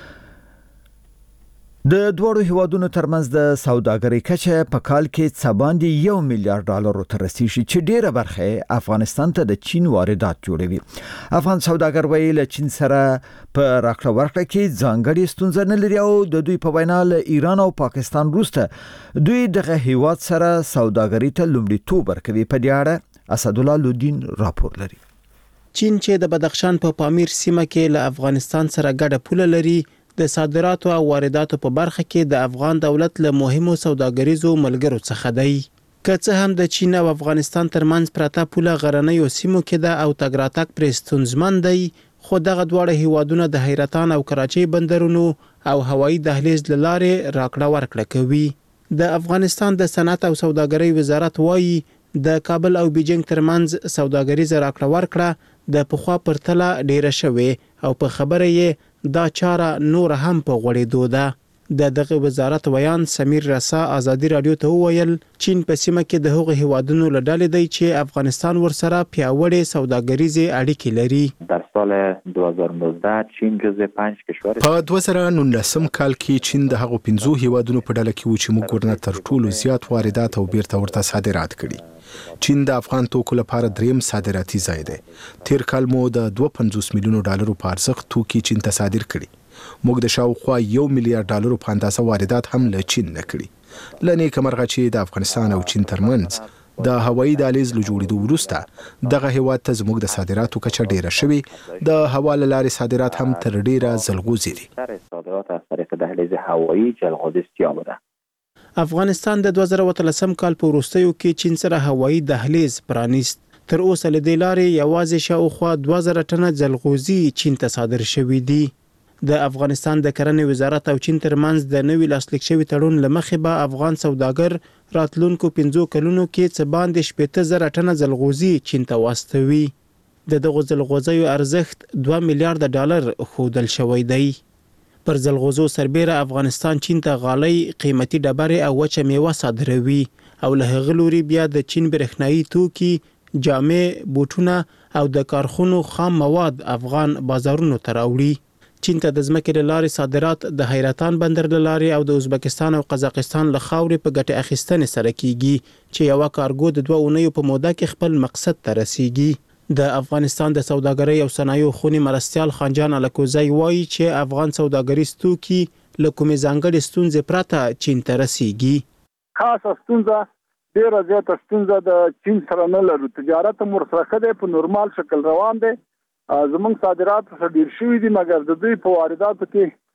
د دوړو هیوادونو ترمنځ د سوداګرۍ کچه په کال کې څه باندې یو میلیارډ ډالر ته رسیږي چې ډیره برخه افغانستان ته د چین واردات جوړوي. افغان سوداګر ویل چین سره په راکړه ورکړه کې ځانګړي ستونزې نه لري او د دوی په وینا له ایران او پاکستان وروسته دوی دغه هیواد سره سوداګرۍ ته لومړیتوب ورکوي. په دې اړه اسدالله لودین راپور لري. چین چې د بدخشان په پا پامیر سیمه کې له افغانستان سره ګډه پوله لري د صادراتو او وارداتو په برخه کې د افغان دولت له مهمو سوداګریزو ملګرو څخه دی. که څه هم د چین او افغانستان ترمنځ پرته پوله غرنیو سیمو کې ده او تګ راتګ پرې ستونزمن دی، خو دغه دواړه هیوادونه د حیرتان او کراچۍ بندرونو او هوایي دهلیز له لارې راکړه ورکړه کوي. د افغانستان د صنعت او سوداګرۍ وزارت وایي د کابل او بیجینګ ترمنځ سوداګریزه راکړه ورکړه د پخوا پرتله ډیره شوې او په خبره یې دا چاره نور هم په غوړېدو ده. د دغه وزارت ویان سمیر رسا ازادي رادیو ته وویل چین په سیمه کې د هغو هیوادونو له ډلې دی چې افغانستان ورسره پیاوړې سوداګریزې اړیکې لري. در سال دو هزار و نوزده چین جزو پنج کشور په دوه زره و نولسم کال کې چین د هغو پنځو هیوادونو په ډله کې و چې موږ ورنه تر ټولو زیات واردات او بیرته ورته صادرات کړي. چین د افغان توکو لپاره دریم صادراتي ځای دی. تیر کال مو د دوه پنځوس میلیونو ډالرو په ارزښت توکي چین ته صادر کړي. موږ د شاوخوا یو میلیارډ ډالرو په اندازه واردات هم له چین نه کړي. له نیکه مرغه چې د افغانستان او چین ترمنځ د هوایي دهلیز له جوړېدو وروسته دغه هیواد ته زموږ د صادراتو کچه ډیره شوې. د هوا له لارې صادرات هم تر ډیره ځلغوزي دي. صادرات از طریق دهلیز هوایی جلغوزی آمده. افغانستان د دوه زره و اتلسم کال په وروستیو کې چین سره هوایي دهلیز پرانیست. تر اوسه له دې لارې یوازې شاوخوا دوه زره ټنه جلغوزي چین ته صادر شوي دي. د افغانستان د کرنې وزارت او چین ترمنځ د نوي لاسلیک شوي تړون له مخې به افغان سوداګر راتلونکو پنځو کلونو کې څه باندې شپېته زره ټنه جلغوزي چین ته واستوي. د دغو جلغوزیو ارزښت دوه میلیارډ ډالر ښودل شوی دی. پر جلغوزو سربیره افغانستان چین ته غالۍ، قیمتي ډبرې او وچه میوه صادروي او له هغه لوري بیا د چین برېښنایي توکي، جامې، بوټونه او د کارخونو خام مواد افغان بازارونو ته راوړي. چین ته د ځمکې له لارې صادرات د حیرتان بندر له لارې او د ازبکستان او قزاقستان له خاورې په ګټې اخیستنې سره کیږي چې یوه کارګو د دوه اونیو په موده کې خپل مقصد ته رسیږي. د افغانستان د سوداګرۍ او صنایعو خونی مرستیال خانجان الکوزی وایي چې افغان سوداګریز توکي له کومې ځانګړې ستونزې پرته چین ته رسیږي. خاصه ستونزه ډیره زیاته ستونزه د چین سره نه لرو. تجارت هم ورسره ښه دی، په نورمال شکل روان دی. زمونږ صادرات څه ډیر شوي دي، مګر د دوی په وارداتو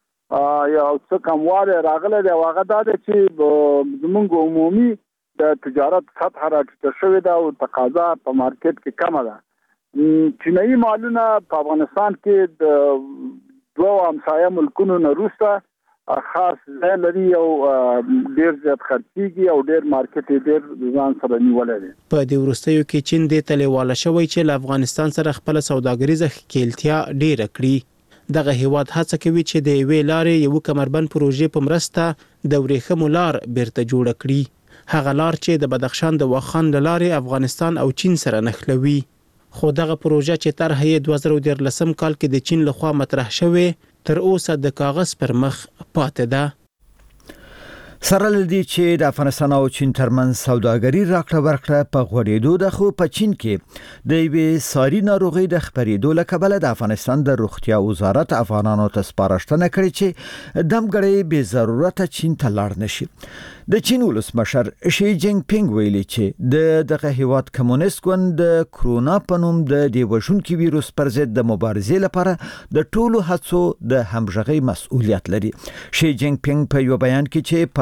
کې یو څه کموالی راغلی دی او هغه دا دی چې زمونږ عمومي د تجارت سطح راټیټه شوې ده او تقاضا په مارکیټ کې کمه ده. چینایي مالونه په افغانستان کې د دوه همسایه ملکونو نه وروسته خاص ځای لري او ډیر زیات خرڅیږي او ډیر مارکیټ یې ډیر ځان سره نیولی دی. په دې وروستیو کې چین دې ته لیواله شوی چې له افغانستان سره خپله سوداګریزه ښکیلتیا ډیره کړي. دغه هیواد هڅه کوي چې د یوې لارې یوه کمربند پروژې په مرسته د ورېښمو لار بیرته جوړه کړي. هغه لار چې د بدخشان د واخان له لارې افغانستان او چین سره نښلوي. خو دغه پروژه چې طرح یې دوه زره و دیارلسم کال کې د چین لخوا مطرح شوې تر اوسه د کاغذ پر مخ پاتې ده. سره لدی چې د افغانستان او چین ترمنځ سوداګري راکړه ورکړه په غوړېدو ده، خو په چین کې د یوې ساري ناروغۍ د خپرېدو له کبله د افغانستان د روغتیا وزارت افغانانو ته سپارښتنه کړې چې دمګړی بې ضرورته چین ته لاړ نشي. د چین ولسمشر شي جینګ پینګ ویلي چې د دغه هیواد کمونیست ګوند د کرونا په نوم د دې وژونکي ویروس پر ضد د مبارزې لپاره د ټولو هڅو د همغږۍ مسؤلیت لري. شي جینګ پینګ په یو بیان کې چې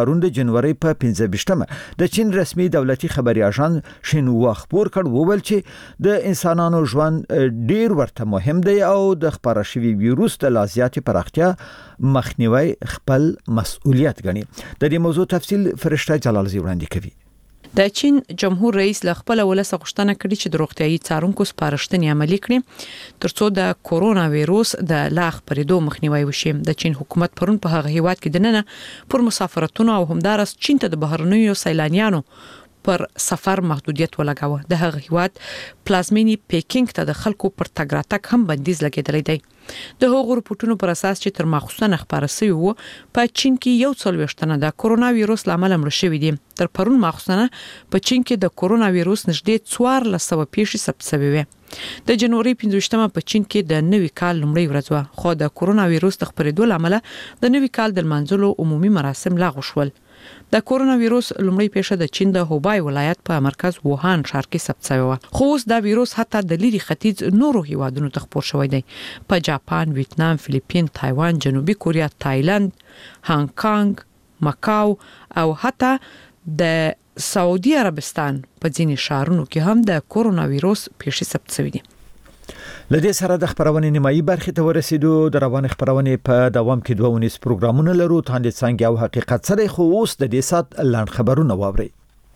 پرون د جنوري په پنځه ویشتمه د چین رسمي دولتي خبري اژانس شینوا خبر کړ وویل چې د انسانانو ژوند ډیر ورته مهم دی او د خبره شوی ویروس د لازیاتي پراختیا مخنیوي خپل مسؤلیت ګڼي. د دې موضوع تفصیل فرشته جلالزی وړاندې کوي. د چین جمهور رئیس له خپل ولس غوښتنه کړې چې د روغتيایي څارونکو سپارښتنې عملي کړي ترڅو د کورونا وایروس د لاغ پرېدو مخنیوي وشي. د چین حکومت پرون په هغه هیواد کې د نننه پر مسافرتونو او همدارس چین ته د بهرنیو سیلانیانو پر سفر محدودیت ولګاوه. د هغه هیواد پلازمینی پیکینګ ته د خلکو پر تګ راتګ هم بندیز لګیدلی دی. د هغو رپورټونو پر اساس چې تر ماخوستنه خبره شوی وو په چین کې یو څل وشتنه د کورونا وایروس لامل مړ شوی دي. تر پرون ماخوستنه په چین کې د کورونا وایروس نږدې څوار لسو پیښې ثبت شوې وي. د جنوري پنځه ویشتمه په چین کې د نوي کال لومړۍ ورځ وه خو د کورونا وایروس د خپرېدو لامل د نوي کال د منځلو عمومي مراسم لغوه شول. د کورونا وایروس لومړی پیښه د چین د هوبای ولایت په مرکز ووهان ښار کې ثبت شوی و. خو اوس دا وایروس حتی د لری ختیځ نورو هیوادونو ته خپور شوی دی. په جاپان، ویتنام، فلیپین، تایوان، جنوبي کوریا، تایلند، هانګ کانګ، مکاو او حتی د سعودي عربستان په ځینې ښارونو کې هم د کورونا وایروس پیښې ثبت شوې دي. لدې سره د خبرونې نیمایي برخې ته ورسېدو. د روان خبرونې په دوام کې دوه ونیس پروګرامونه لرو. تاندې څنګه او حقیقت سره خو اوس د دې سات لاند خبرونه واوري.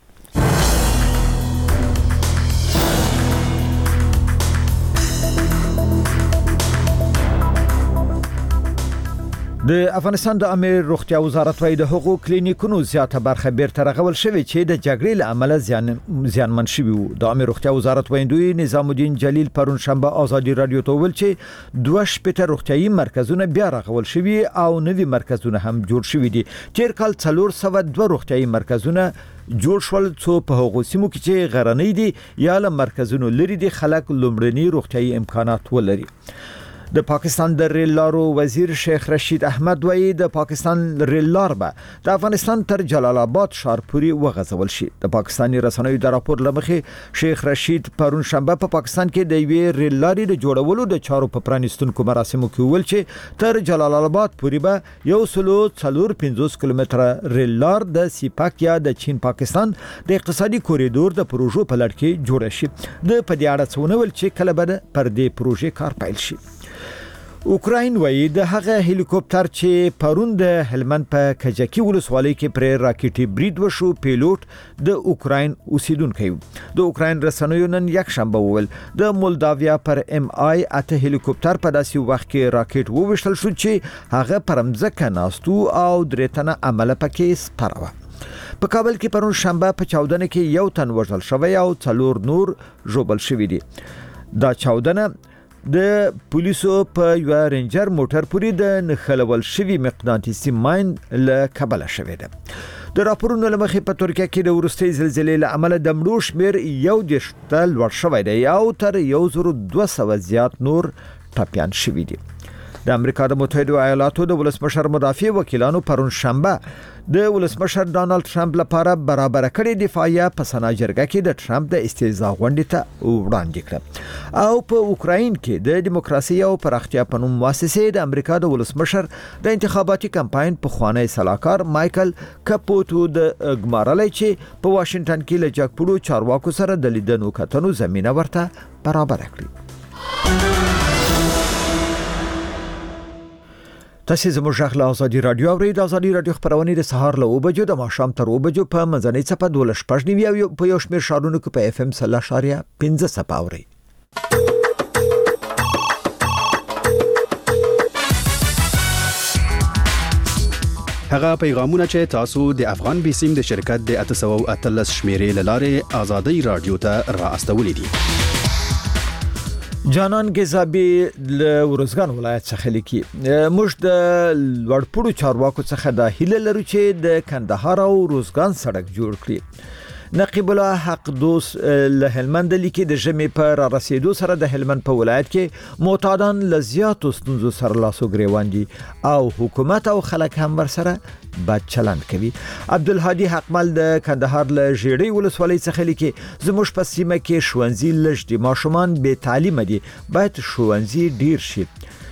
د افغانستان د امیر روغتیا وزارت وايي د حقوق کلینیکونو زیاته برخه بیرته رغول شوې چې د جګړې له امله زیان زیانمن شوي وو. د امیر روغتیا وزارت ویندوی نظام الدین جلیل پرون شنبه آزادي رادیو ته ویل چې دوه شپږ روغتیايي مرکزونه بیا رغول شوي او نوي مرکزونه هم جوړ شوي دي. تیر کال څلور سوه دوه روغتیايي مرکزونه جوړ شول څو په هغو سیمو کې چې غرنۍ دي یا له مرکزونو لري دي خلک لومړني روغتیايي امکانات ولري. د پاکستان د ریل لارو وزیر شیخ رشید احمد وایي د پاکستان ریل لار به د افغانستان تر جلال آباد ښار پورې وغځول شي. د پاکستاني رسنیو د راپور لمخې شیخ رشید پرون شنبه په پاکستان کې د یوې ریل لارې د جوړولو د چارو په پرانیستونکو مراسمو کې ویل چې تر جلال آباد پورې به یو سلو څلور پنځوس کیلومتره ریل لار د سیپاک یا د چین پاکستان د اقتصادي کوریډور د پروژو په لړ کې جوړه شي. د پدې اړه څه ونول چې کله به پر دې پروژې کار پیل شي. اوکراین وایي د هغه هلیکوپټر چې پرون د هلمند په کجکی ولسوالۍ کې پر راکټي برید وشو پیلوټ د اوکراین اوسیدونکی و. د اوکراین رسنیو نن یک شنبه وویل د مولداویا پر ام آی اته هلیکوپټر په داسې وخت کې راکټ وویشتل شو چې هغه پر مځکه ناستو او درېتنه عمله پکې سپاره و. په کابل کې پرون شنبه په چاودنه کې یو تن وژل شوی او څلور نور ژوبل شوي دي. دا چاودنه د پولیسو په یو رینجر موټر پورې د نخلول شوی مقناطیسي ماین له کابل شوی ده. د راپورونو لمخې په ترکیه کې د ورستۍ زلزلې له امله د مړو شمېر یو دېرش ته لوړ شوی دی او تر یو زر دوه سوه زیات نور ټپیان شوي دي. د امریکا د متحده ایالاتو د ولسمشر مدافع وکیلانو پرون شنبه د ولسمشر ډانلډ ټرمپ لپاره برابر کړي دفاعیه په سنا جرګه کې د ټرمپ د استهزاء غونډې ته وړاندې کړه. او په اوکراین کې د دیموکراسي او پراختیا په نوم مؤسسې د امریکا د ولسمشر د انتخاباتي کمپاین په خوانی سلاکار مایکل کپوتو د ګمارلای چې په واشنگټن کې له جګپړو چارواکو سره د لیدنو کتنو زمينه ورته برابر کړي. تاسو زموږ غږ له آزادي رادیو اورئ. د آزادي رادیو خبرونه د سهار له اوه بجو د ماښام تر اوه بجو په منځنۍ څپه دوه شپږ نیوي او په یو شمېر ښارونو کې په اف ام صلا اشاریه پنځه څپه اورئ. هغه پیغامونه چې تاسو د افغان بیسیم د شرکت د اته سوه اتلس شمیرې لاره آزادي رادیو ته را استولې دي. جانان گزابی له ورزګان ولایت څخه لیکي موږ د لوړپوړو چارواکو څخه د هیله لرو چې د کندهار او روزګان سړک جوړ کړي. نقیب الله حق دوست له هلمند لیکي د ژمي پر رسیدو سره د هلمند په ولایت کې معتادان لزیات ستونزو سره لاسو ګریوان دي او حکومت او خلک هم ورسره بد چلند کوي. عبدالهادي حقمل د کندهار له ژیړی ولسوالۍ څخه لیکي زموږ په سیمه کې ښوونځي لږ دي، ماشومان بې تعلیمه دي، باید ښوونځي ډیر شي.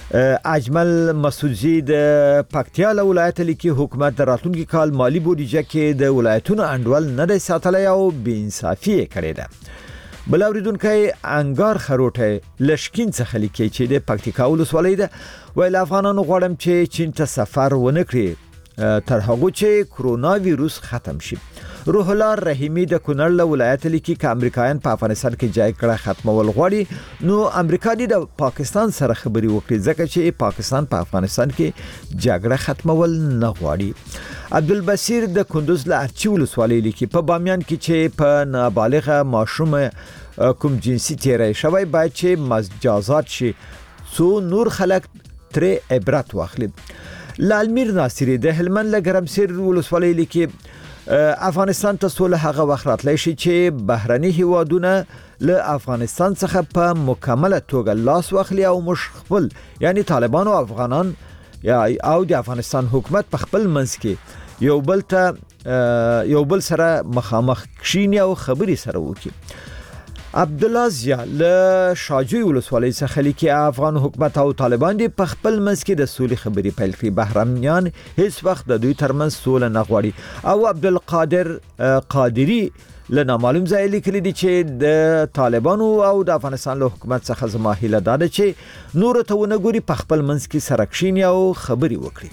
اجمل مسعودزی د پکتیا ولایت لیکي حکومت د راتلونکي کال مالی بودیجه کې د ولایتونو انډول نه دی ساتلی او بې انصافي کړې ده. بل اوریدونکي انګار خروټه لشکین څخه لیکي چې د پکتیکا ولسوالۍ ده ویل افغانانو غواړم چې چین ته سفر ونه کړي تر هغه چې کرونا ویروس ختم شي. روح الله رحیمی د کونړ له ولایت لیکي چې امریکایان په افغانستان کې جای کړه ختمول غواړي نو امریکا د پاکستان سره خبري وکړي ځکه چې پاکستان په افغانستان کې جګړه ختمول نه غواړي. عبدالبصیر د کندوز له ارچی ولسوالۍ لیکي په بامیان کې چې په نابالغه ماشوم کوم جنسي تیری شوی باید چې مجازات شي څو نور خلک ترې عبرت واخلي. لالمیر ناصری د هلمند له ګرمسیر ولسوالۍ لیکي افغانستان ته سول هغه وخت راتلی شي چې بهرني هیوادونه له افغانستان څخه په مکمله توګه لاس واخلي او مش خپل یعنی طالبان او افغانان یا او د افغانستان حکومت په خپل منځ کې یو بل ته یو بل سره مخامخ کښیني او خبري سره وکړي. عبد الله زیا له شاجوی ولسوالۍ څخه لیکي افغان حکومت او طالبان دي په خپل منځ کې د سولې خبري پیل کړي بهرنیان هیڅ وخت د دوی ترمنځ سوله نه غواړي. او عبدالقادر قادری له نامعلوم ځای لیکلي دي چې د طالبانو او د افغانستان له حکومت څخه زما هیله ده چې نور ته ونګوري په خپل منځ کې سره کښیني او خبري وکړي.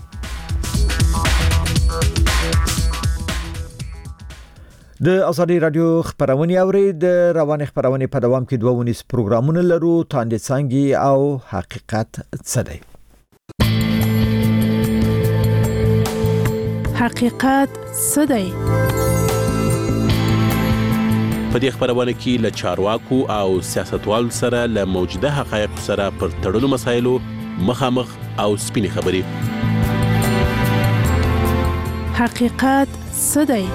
د ازادي رادیو خبرونه اوري د روان خبرونه په دوام کې دوه ونیس پروګرامونه لرو تاندې څنګه او حقیقت څه دی. حقیقت څه دی؟ په دې خبرونه کې له چارواکو او سیاستوال سره له موجوده حقایق سره پر تړلو مسایلو مخامخ او سپینې خبرې. حقیقت څه دی؟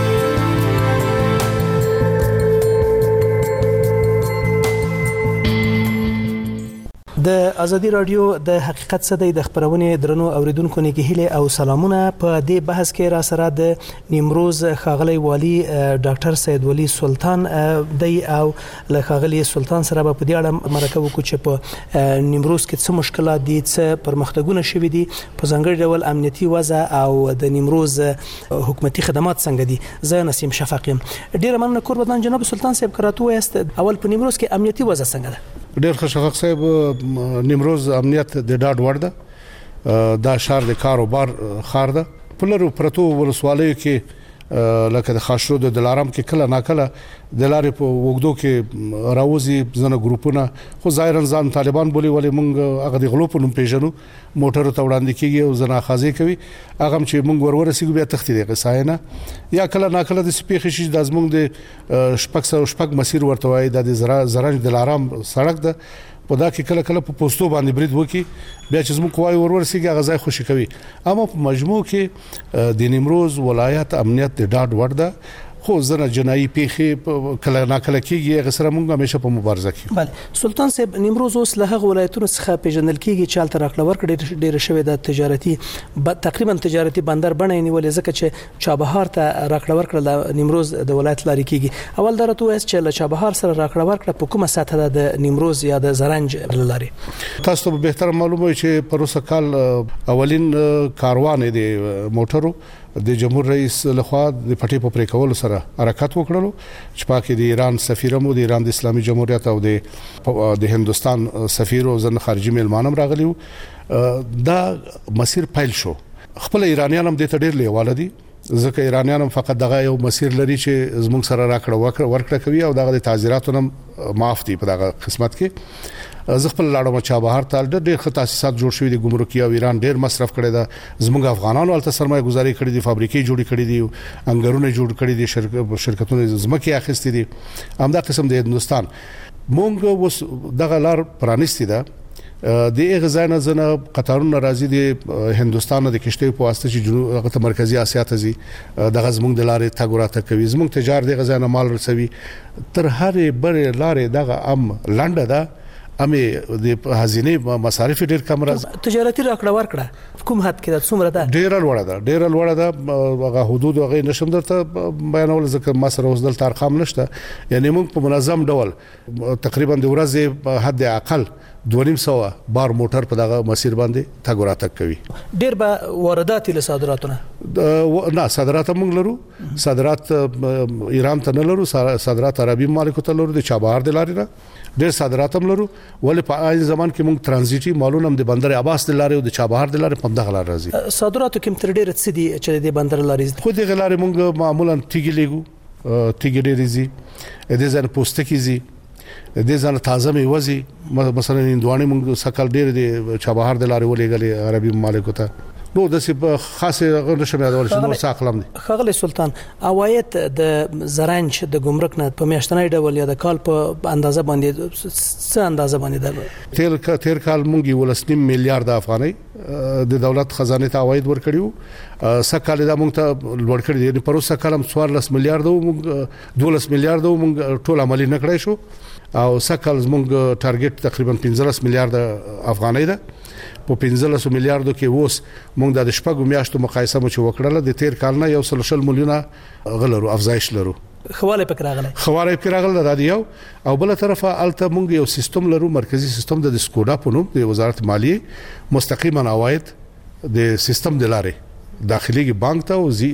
د ازادي رادیو د حقیقت څه دی د خبرونه درنو اوریدونکو نه کې هله او سلامونه. په دې بحث کې را سره د نیمروز خاغلی والی ډاکټر سید ولی سلطان دی او له خاغلی سلطان سره په دې اړه مرکه وکړو چې په نیمروز کې څه مشکلات دي څه پرمختګونه شوي دي په ځانګړي ډول امنیتي وضع او د نیمروز حکومتي خدمات څنګه دي. زه نسیم شفق یم. ډیره مننه قربان جناب سلطان صاحب کراتو است. اول په نیمروز کې امنیتي وضع څنګه ده؟ ډېر ښه شفق صاحب نیمروز امنیت د ډاډ وړ ده. دا شهر د کاروبار خار ده. په لرو پرتو ولسوالیو کې لکه د خاشرود د دلارام کې کله ناکله د لارې په وګدو کې راوځي ځنه ګروپونه خو ظاهرا ځان طالبان بولی ولې مونږ هغه د غلو په نوم پیژنو موټر ته وړاندې کیږي او ځنه خازي کوي هغه چې مونږ ورورسیږو بیا تختی دی قصاینه یا کله ناکله د سپیخ شي د ازمنګ د شپږ سو شپږ مسیر ورته وای د زرنج دلارام سړک ده په دا کې کله کله په پوسټو باندې برید وکي بیا چې زموږ قوای ورورسیږي غزای خوشی کوي. اما په مجموع کې د نیمروز ولایت امنیت د ډاډ وړ ده خو زنه جنایي پیخي کله ناکله کیږي غسر مونږ همیشه په مبارزه کې. بله سلطان صاحب نیمروز اوس له هغه ولایتونو څخه پیژندل کیږي چې الته راکړه ورکړه ډیره شوې د تجارتي تقریبا تجارتي بندر بڼه نیولې ځکه چې چابهار ته راکړه ورکړه نیمروز د ولایت لاري کیږي. اول درته وایي چې له چابهار سره راکړه ورکړه په کومه سطح د نیمروز یا د زرنج لاري؟ تاسو ته به بهتر معلومه وي چې پروسه کال اولین کاروان دی موټرو د جمهور رئیس لخوا د پټي په پرې کول سره حرکت وکړلو چې پاکي د ایران سفیر مو د ایران د اسلامي جمهوریت او د د هندستان سفیر او ځن خارجي مېلمانم راغلیو. دا مسیر پیل شو. خپل ایرانیان هم د ته ډېر لیواله دي ځکه ایرانیان هم فقط دغه یو مسیر لري چې زموږ سره راکړه ورکړه کوي او دغه د تعزیراتو هم معاف دي په دغه قسمت کې. زه خپل لاړم چابهار ته ډېر ښه تاسیسات جوړ شوي دي ګمرکي او ایران ډېر مصرف کړي دا زموږ افغانانو الته سرمایه گزاري کړې دي فابریکې جوړې کړې دي انګرونه جوړ کړي دي شرکت شرکتونه زمکه اخیستې دي همدا قسم د هندستان مونږ وس دغه لار پرانیستي ده د غزانه زنه قطارونه راځي د هندستان د کشته په واسطه چې جنوب مرکزی اسیا ته زی د غزمنګ د لارې تاګوراته کوي زموږ تجار د غزانه مال رسوي تر هرې بر لارې دغه ام لنډه ده امه د هزینه مصارف ډیر کم راځي. تجارتي راکړه ورکړه کوم حد کې د څومره ده؟ ډیر لوړه ده ډیر لوړه ده هغه حدود هغه نشم درته بیانول ځکه ما سره اوس دلته ارقام نشته. یعنی موږ په منظم ډول تقریبا د ورځې حد اقل دوه سو بار موټر په دغه مسیر باندې تګ راتګ کوي. ډیر به واردات له صادراتونه نه صادرات موږ لرو، صادرات ایران ته نه لرو، صادرات عربي ممالکو ته لرو د چابهار د لارې نه، ډیر صادرات هم لرو. ولې په عین زمان کې موږ ترانزیټي مالونه هم د بندر عباس د لارې او د چابهار د لارې په دغه لار راځي. صادراتو کې تر ډیر څه دي چې د بندر لارې خو د لارې موږ معمولا تیګي لګو، تیګي ډیر زی د ځان پوسټکی زی د ځان تازه میوزي، مثلا هندوانه موږ سکل ډیر د چابهار د لارې ولېګلې عربي ممالکو ته. نو د څه خاصه غوښنه شمه د ورشي نور ساقلم دي. خغل سلطان عواید د زرنج د ګمرک نه په میاشتنۍ ډول یا د کال په اندازه باندې څه اندازه باندې ده؟ تیر کا تیر کال موږ ولسنیم میلیارډ افغانۍ د دولت خزانه ته عواید ورکړیو. سکه دا موږ ته لوړ کړی دی، پروسه کلم څوارلس میلیارډ او موږ دولس میلیارډ او موږ ټول عملی نکړای شو، او سکه موږ ټارګټ تقریبا پنځلس میلیارډ افغانۍ ده. په پنځلس میلیارډو کې اوس موږ د شپږو میاشتو مقایسه مو چې وکړله د تیر کال نه یو سل شل میلیونه غلرو افزایش لرو. خواله پک راغله خواله پک راغله د یو او بل طرفه الته موږ یو سیستم لرو، مرکزی سیستم د سکوډا په نوم د وزارت مالیه مستقیما عواید د سیستم د لارې داخلي بانک ته او زی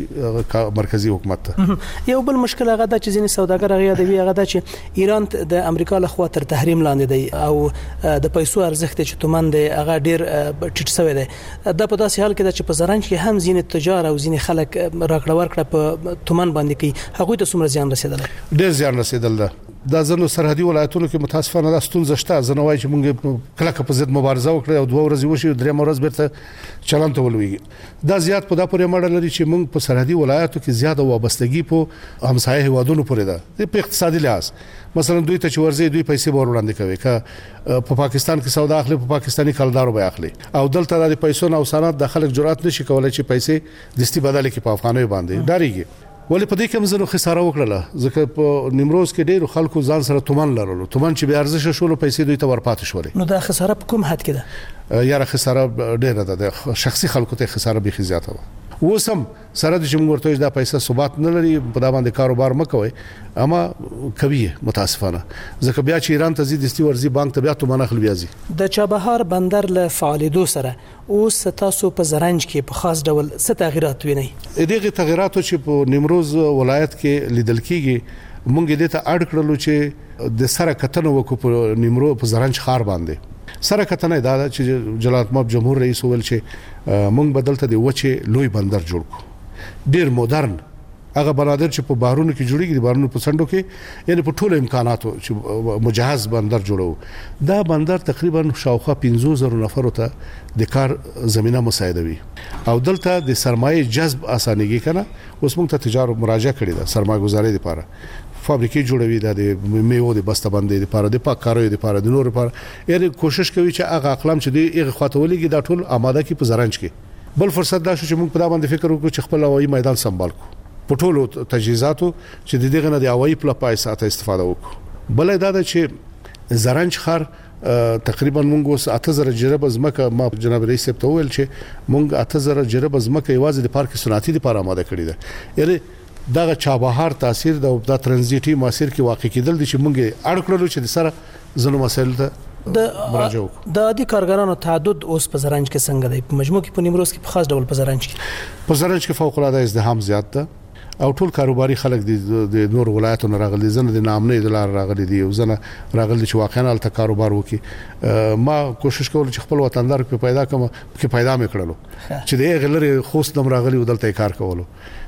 مرکزی حکومت ته. یو بل مشکل هغه د چې ځینې سوداګر هغه یادوي هغه د چې ایران د امریکا له خوا تر تحریم لاندې دی او د پیسو ارزښت چې تومن دی هغه ډیر ټیټ شوی دی. د په داسې حال کې چې په زرنج کې هم ځینې تجار او ځینې خلک راکړه ورکړه په تومن باندې کوي، هغه ته څومره زیان رسیدل؟ ډیر زیان رسیدل ده. د ځنو سرحدي ولایتونو کې متاسفانه د ستونزه شته. زنوای چې موږ کله په ضد مبارزه وکړه او دوه ورځې وشي درې ورځې بیرته چلن ته ولوي. دا زیات په دا پورې مړ لري چې موږ په سرحدي ولایتو کې زیاته وابستګي په همسایه هیوادونو پورې ده. په اقتصادي لحاظ مثلا دوی ته چې ورځي دوی پیسې ور وړاندې کوي، که په پاکستان کې سودا اخلي په پاکستاني کلدارو به اخلي، او دلته د پیسو نه اوسانات د خلک جرأت نشي کولای چې پیسې دستي بدل کې په افغانۍ باندې ډاریږي. ولې په دې کې هم زنو خساره وکړه، ځکه په نیمروز کې ډېر خلکو ځان سره تومن لرلو، تومن چې به ارزښت شول پیسې دوی ته ورپاتې شولې. نو دا خساره په کوم حد کې ده؟ یاره خساره ډېره ده، د شخصي خلکو ته خساره به زیاته ده. وسم سره د جمهور ته دا پیسې ثبات نه لري، په دا باندې کاروبار مکوي، اما کوي متاسفانه ځکه بیا چې ایران ته زی دستي ورزي بانک ته بیا تومن اخلي بیازي. د چابهار بندر له فعالیدو سره اوس تاسو په زرنج کې په خاص ډول څه تغیرات وینئ؟ دغه تغیرات چې په نیمروز ولایت کې لیدل کیږي، مونږ دې ته اډ کړلو چې د سره کتنو وکړو په نیمروز په زرنج خار باندې. سره کتنه دا چې جلالت ماب جمهور رئیس ول چې مونږ بدلته دی وچه لوی بندر جوړ کو، ډیر مدرن هغه بنادر چې په بهرونو کې جوړیږي، د بهرونو په سندو کې یعنی په ټولو امکاناتو چې مجهز بندر جوړو. دا بندر تقریبا شاوخوا پنځوس زره نفر ته د کار زمينه مساعدوي او دلته د سرمایه جذب اسانيږي کنه. اوس موږ ته تجارت مراجعه کړې ده سرمایه گذاري لپاره، فابریکې جوړوي د میوو د بسته بندۍ لپاره، د پاککاریو لپاره، د نور لپاره، یعنی کوشش کوي چې هغه اقلام چې دی هغه خاطولېږي دا ټول آماده کی په زرنج کې. بل فرصت دا شو چې موږ په دا باندې فکر وکړو چې خپل هوایي میدان سمبال کو، په ټولو تجهیزاتو چې د دغه نه د هوایي پلپای ساته استفاده وکړو. بل دا ده چې زرنج خار تقریبا موږ اوس اته زره جرب زمکه، ما جناب رئیس صاحب ته ویل چې موږ اته زره جرب زمکه یوازې د پارک صنعتي لپاره آماده کړی ده. یعنی دغه چابهار تاثیر د د ترانزیټي مسیر کې واقع کېدل دي چې موږ اړ کړلو چې د سره زنو مسایل ته د مراجعه د عادي کارګرانو تعدد اوس په زرنج کې څنګه دی؟ په مجموع کې په نیمروز کې په خاص ډول په زرنج کې په زرنج کې فوق العاده ازدحام زیات ده او ټول کاروباري خلک د نور ولایتونو راغلي، زنه د نامنې د لار راغلي دي او زنه راغلي چې واقعا الته کاروبار وکړي. ما کوشش کوم چې خپل وطندار په پیدا کوم کې پیدا مې کړلو چې د غلري خوست نم راغلي او دلته کار کولو.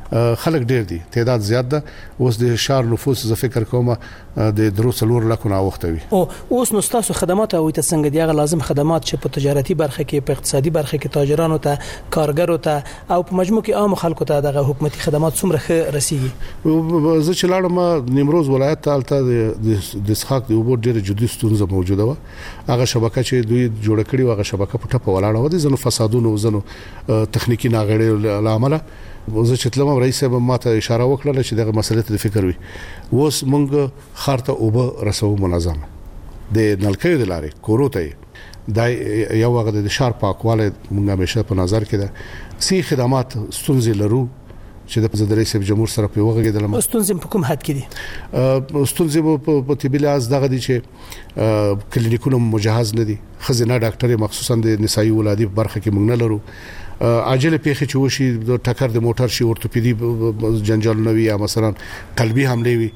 خلک ډیر دي، تعداد زیات ده. اوس د شهر نفوس ز فکر کوم د درو څلور لکه نه وختوي. او اوس نو تاسو خدمات او ته څنګه دیغه لازم خدمات چې په تجارتي برخه کې، په اقتصادي برخه کې تاجرانو ته، کارګرو ته او په مجموع کې عام خلکو ته دغه حکومتي خدمات څومره ښه رسیږي؟ زه چې لاړم نیمروز ولایت ته الته د اسحاق د وبو ډیر جدي ستونزه موجوده و. هغه شبکه چې دوی جوړ کړی و هغه شبکه په ټپه ولاړه و، د زنو فسادونو زنو تخنیکی ناغړې لامل. زه چې تلم رئیس صاحب ماته اشاره وکړه چې دغه مسلې ته فکر وي. اوس مونږ خارته اوبه رسو منظم د نلکې د لارې کوروته دا یو وخت د شار پاکواله مونږ همیشه په نظر کې ده. سی خدمات ستونزې لرو چې د زدري سب جمهور سره په وغږیدل. ستونزې په کوم حد کې دي؟ ستونزې په طبي لحاظ دغه دي چې کلینیکونه مجهز نه دي، خزینه ډاکټر مخصوصا د نسایي ولادي په برخه کې موږ نه لرو. عاجل پیښه چې وشي د ټکر د موټر شي اورتوپیدي جنجال نوي یا مثلا قلبي حمله وي،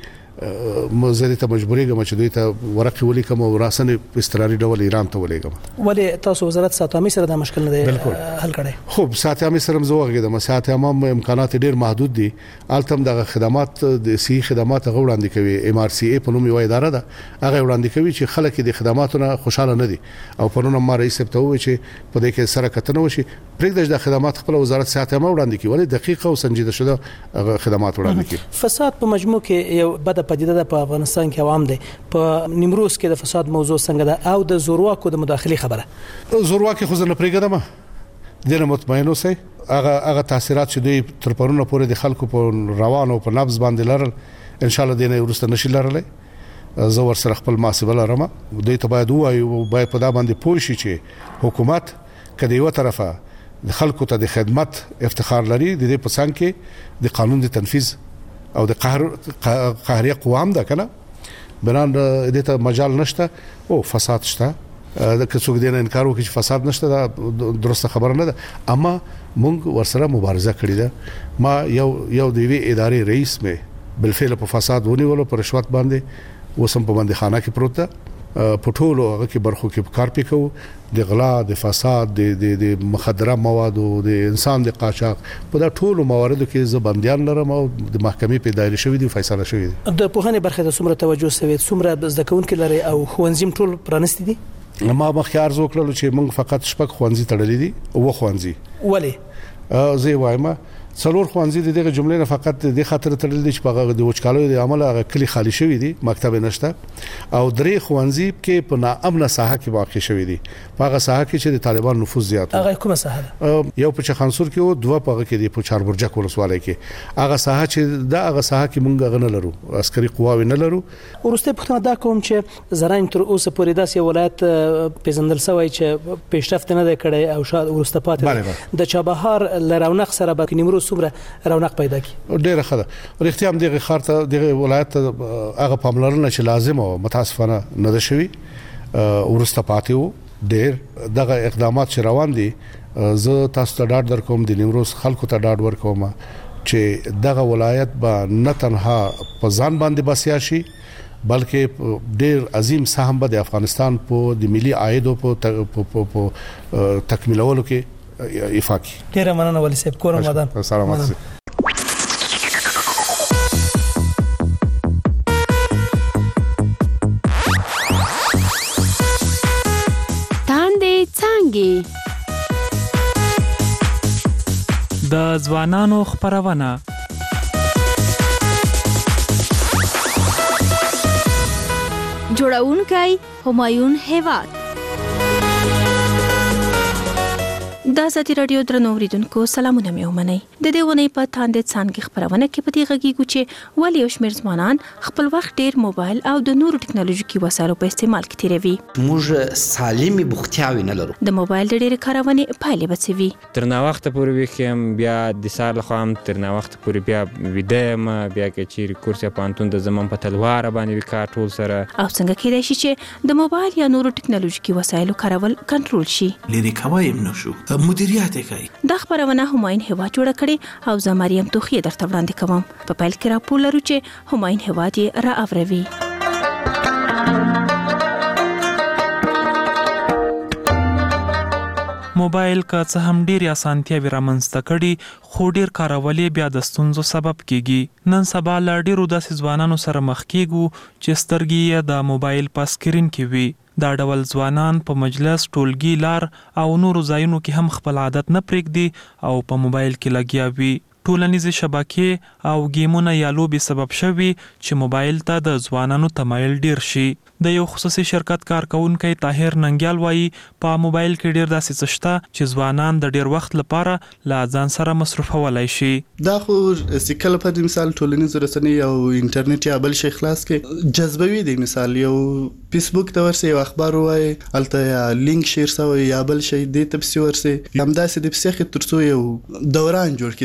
مزه ته مجبورېږم چې دوی ته ورقه ولیکم او راسنه په استراري ډول ایران ته ولېږم. ولې تاسو وزارت ساتامي سره د مشکل نه حل کړئ؟ خو ساتامي سره مزوغه د ساتامي امکانات ډېر محدود دي. التم د خدمات د سی خدمات غوړاندې کوي. ام ار سی ای په نوم یو اداره ده، هغه وړاندې کوي چې خلک د خدماتونو خوشاله نه دي او په نوم ما رئیس ته وایي چې په دې کې سره کتنه وشي پرېږدي د خدمات خپل وزارت ساتامي وړاندې کوي، ولې دقیق او سنجیده شوه خدمات وړاندې کوي. فساد په مجموع کې یو بد پدیده ده په افغانستان کې عوام دي. په نیمروز کې د فساد موضوع څنګه ده او د زورواکو د مداخلي خبره؟ زورواکي خو زنه پرېږدم دنه مطمئن اوسئ. هغه هغه تاثیرات چې دوی تر پرونه پورې د خلکو په روانو په نبض باندې لرل ان شاء الله دنه ورسته نشي لرلای. زه ور سره خپل محاسبه لرم. دوی ته باید وایو باید په دا باندې پوه شي چې حکومت کله یو طرفه د خلکو ته د خدمت افتخار لري، د دې په څنګ کې د قانون د تنفيذ او د قهر قهري قوام ده کنه بنان د ته مجال نشته او فساد شته. د کڅوګ دینه انکار وکړي چې فساد نشته دا درسته خبره نه ده، اما مونږ ورسره مبارزه کړې ده. ما یو یو د وی ادارې رئیس مې بالفعل په فساد ونیولو پر رشوت باندې وسم په باندې خانه کې پروت ده. په ټولو هغه کې برخو کې کار پکاو د غلا د فساد د د مخدره مواد او د انسان د قاچاق په دا ټولو مواردو کې زبنديان لرم او د محکمې په دایره شوې دي فیصله شوې دي. د پوهنې برخه د څومره توجه سوي څومره زده کوونکي لري او خوانزیم ټول پرانستي دي؟ ما مخکې عرض وکړل چې موږ فقط شپږ خوانزي تړلې دي او خوانزي. ولې؟ زه وایم څلور خوانزي د دغه جملې نه فقط د خاطر تړل دي چې په د وچکالو د عمل هغه کلی خالی شوی دي، مکتب نشته او درې خوانزي کې په ناامنه ساحه کې واقع شوی دي. په هغه ساحه کې چې د طالبان نفوذ زیات هغه کومه ساحه ده؟ یو په چخانسور کې او دوه په کې دی په چاربرجک ولسوالۍ کې. هغه ساحه چې دا هغه ساحه کې مونږ غنه لرو، عسکري قواوی نه لرو. ورسته پښتنه دا کوم چې زران تر اوسه پورې داسې ولایت پیژندل شوی چې پیشرفت نه ده کړی او شاید ورسته پاتې د چابهار لرونق سره به نیمروز څومره رونق پیدا کی؟ ډیره ښه ده. رښتیا هم دغه خار ته دغه ولایت هغه پاملرنه چې لازم او متاسفانه نه ده شوی ورسته پاتې وو. ډیر دغه اقدامات چې روان دي زه تاسو ته ډاډ درکوم، د نیمروز خلکو ته ډاډ ورکوم چې دغه ولایت به نه تنها په ځان باندې بسیا شي بلکې ډیر عظیم سهم به د افغانستان په د ملي عاید په تکمیلولو کې افاقي. ډیر مننه ولي صاحب. کور مدان سلامات. تاندې څانګې د ځوانانو خبرونه جوړونکی همایون هیواد. د ازادي رادیو درنو اوریدونکو سلامونه مې ومنئ. د دې ونې په تاندې څانګې خبرونه کې په دې غږیږو چې ولې یو شمېر ځوانان خپل وخت ډېر موبایل او د نورو ټکنالوژیکي وسایلو په استعمال کې تیروي. موږ سالمې بوختیاوې نه لرو. د موبایل د ډېرې کارونې پایلې به څه وي؟ تر ناوخته پورې ویښ یم، بیا د سهار لخوا هم تر ناوخته پورې بیا ویده یم، بیا که چیرې کورس یا پوهنتون ته ځم په تلواره باندې وي کار ټول سره. او څنګه کیدای شي چې د موبایل یا نورو ټکنالوژیکي وسایلو کارول کنټرول شي؟ لرې کوای هم نشو، مدیریت یې کوي. دا خبرونه همایون هیواد جوړه کړې او زه مریم توخی درته وړاندې کوم. په پیل کې راپور لرو چې همایون هیواد یې را اوروي. موبایل که څه هم ډېرې اسانتیاوې رامنځته کړي خو ډېر کارول یې بیا د ستونزو سبب کیږي. نن سبا له ډېرو داسې ځوانانو سره مخ کیږو چې سترګې یې د موبایل په سکرین کې وي. دا ډول ځوانان په مجلس، ټولګي، لار او نورو ځایونو کې هم خپل عادت نه پرېږدي او په موبایل کې لګیا وي. ټولنیزې شبکې او ګیمونه یا لوبې سبب شوي چې موبایل ته د ځوانانو تمایل ډیر شي. د یو خصوصي شرکت کارکونکي طاهر ننګیال وایي په موبایل کې ډیر داسې څه شته چې ځوانان د ډیر وخت لپاره لا ځان سره مصرفولای شي. دا خو سکل په مثال ټولنیز رسنۍ او انټرنیټ یا بل شي خلاص کې جذبوي دي. مثال یو فیسبوک ته ورسې یو اخبار وای الته یا لینک شیر سوی یا بل شي دې تبصره ورسې همداسې د پسخه ترڅو یو دوران جوړ کړي داسې مسلسل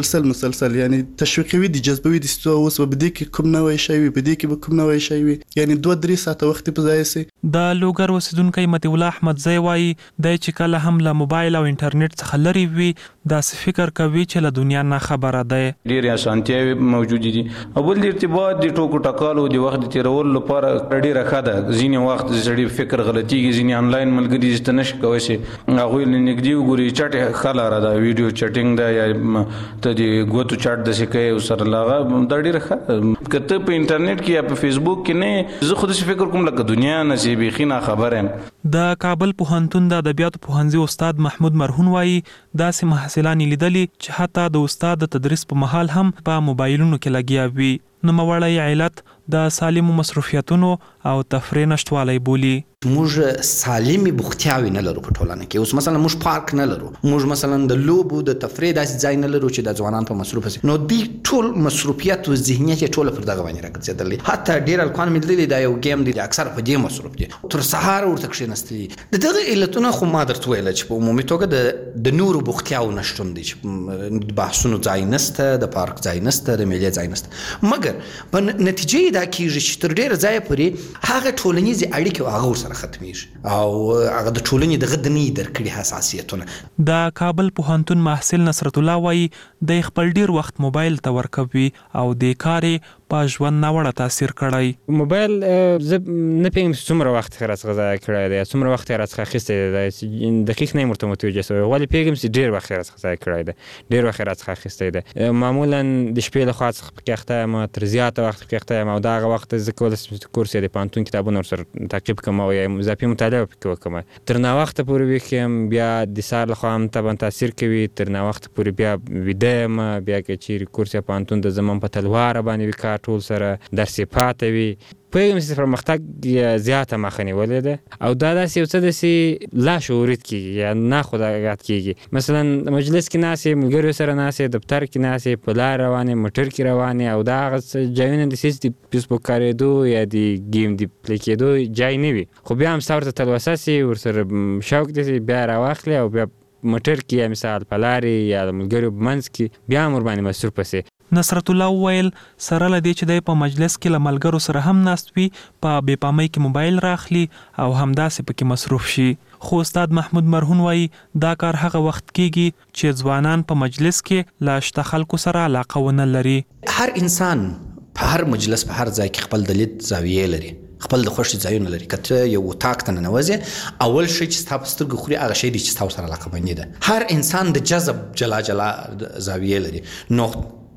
مسلسل مسلسل یعنی تشویقوي دي جذبوي دي ستو اوس په دې کې کوم نوې شي وي په دې کې به کوم نوې شي وي یعنی دوه درې ساعته وخت په ځای سي د لوګر اوسیدونکو متي الله احمد زوی وایي د چې کله هم له موبایل او انټرنیټ څخه لري وي دا فکر کوي چې له دنیا نه خبره ده. ډېر اسانتیاوي موجود دي او بل ارتباط د ټوکو ټکالو د وخت تیرول لپاره ډېر ښه ده. ځینې وخت زړی فکر غلطيږي ځینې انلاین ملګري ست نشي کوي شي هغه نږدې وګوري چټ خلاره ده ویډیو چټینګ ده یا ته د ګوتو چټ د شي کوي سره لاغه د ډېر ښه کته په انټرنیټ کې یا په فیسبوک کې نه زه خود فکر کوم لکه دنیا نه شي بيخي نه خبره. د کابل پوهنتون د ادبیاتو پوهنځي استاد محمود مرهون وایي داسې محصلان لیدلي چې حتی د استاد د تدریس په مهال هم په موبایلونو کې لګیا وي. نوموړی علت د سالمو مصروفیتونو او تفریح نشټوالی بولي. موږ سالمي بوختیاوي نه لرو په ټولنه کې. اوس مثلا موږ پارک نه لرو، موږ مثلا د لوبو د تفریح داسې ځای نه لرو چې د ځوانان په مصروف شي. نو دی ټول مصروفیت او ذهنیت ټول پر دغه باندې راګرځېدلې. حتی ډیر الکوان مې لیدلې دا یو گیم دی اکثر په دې مصروف دي تر سهار ورته کښېنستلي. د دغه علتونه خو ما درته ویل چې په عمومي توګه د د نورو بوختیاو نشتون دي چې بحثونو ځای نشته، د پارک ځای نشته، د میلې ځای نشته. مګر په نتیجې دا کېږي چې تر ډېره ځایه پورې هغه ټولنیزې اړیکې هغه ورسره ختمیږي او هغه د ټولنې دغه د نه درکړي حساسیتونه. د کابل پوهنتون محصل نصرت الله وایي د خپل ډیر وخت موبایل ته ورکوي او د کارې په ژوند ناوړه تاثیر کړی. موبایل زه نه پېږم څومره وخت یې راڅخه ضایع کړی دی، څومره وخت یې راڅخه اخیستی دی، دقیق نه یم ورته متوجه شوی، ولې پېږم چې ډېر وخت یې راڅخه ضایع کړی دی، ډېر وخت یې راڅخه اخیستی دی. معمولا د شپې له خوا څخه پکې اخته یم، تر زیاته وخت پکې اخته یم او د هغه وخت زه کولی شم چې کورس یا د پوهنتون کتابونه ورسره تعقیب کړم او یا اضافي مطالعه پکې وکړم. تر ناوخته پورې ویښ یم، بیا د سهار له خوا هم طبعا تاثیر کوي، تر ناوخته پورې بیا ویده یم، بیا که چیرې کورس یا پوهنتون د زمون په تلواره باندې وي کار ټول سره درس یې پاته وي. پوهېږم چې پرمختګ زیاته مخه نیولې ده او دا داسې یو څه داسې لاشعوري کېږي یا ناخودآګاه کېږي. مثلا مجلس کې ناست یې، ملګریو سره ناست یې، دفتر کې ناست یې، په لار روان یې، موټر کې روان یې او دا هغه ځایونه داسې چې د فیسبوک کارېدو یا د گیم د پلی کېدو ځای نه وي، خو بیا هم ستا ورته تلوسه سي، ورسره شوق داسې بیا راواخلې او بیا موټر کې یا مثال په لارې یا د ملګریو په منځ کې بیا هم ورباندې مصروفه سي. نصرت الله وویل سره له دې چې دی په مجلس کې له ملګرو سره هم ناست وي، په بې پامۍ کې موبایل راخلي او همداسې پکې مصروف شي. خو استاد محمود مرهون وایي دا کار هغه وخت کېږي چې ځوانان په مجلس کې له شته خلکو سره علاقه ونه لري. هر انسان په هر مجلس په هر ځای کې خپل د لید زاویې لري، خپل د خوښې ځایونه لري. که ته یو اتاق ته ننوځې اول شی چې ستا په سترګو خوري هغه شی دی چې ستا ورسره علاقه مندي ده. هر انسان د جذب جلا جلا زاویې لري. نو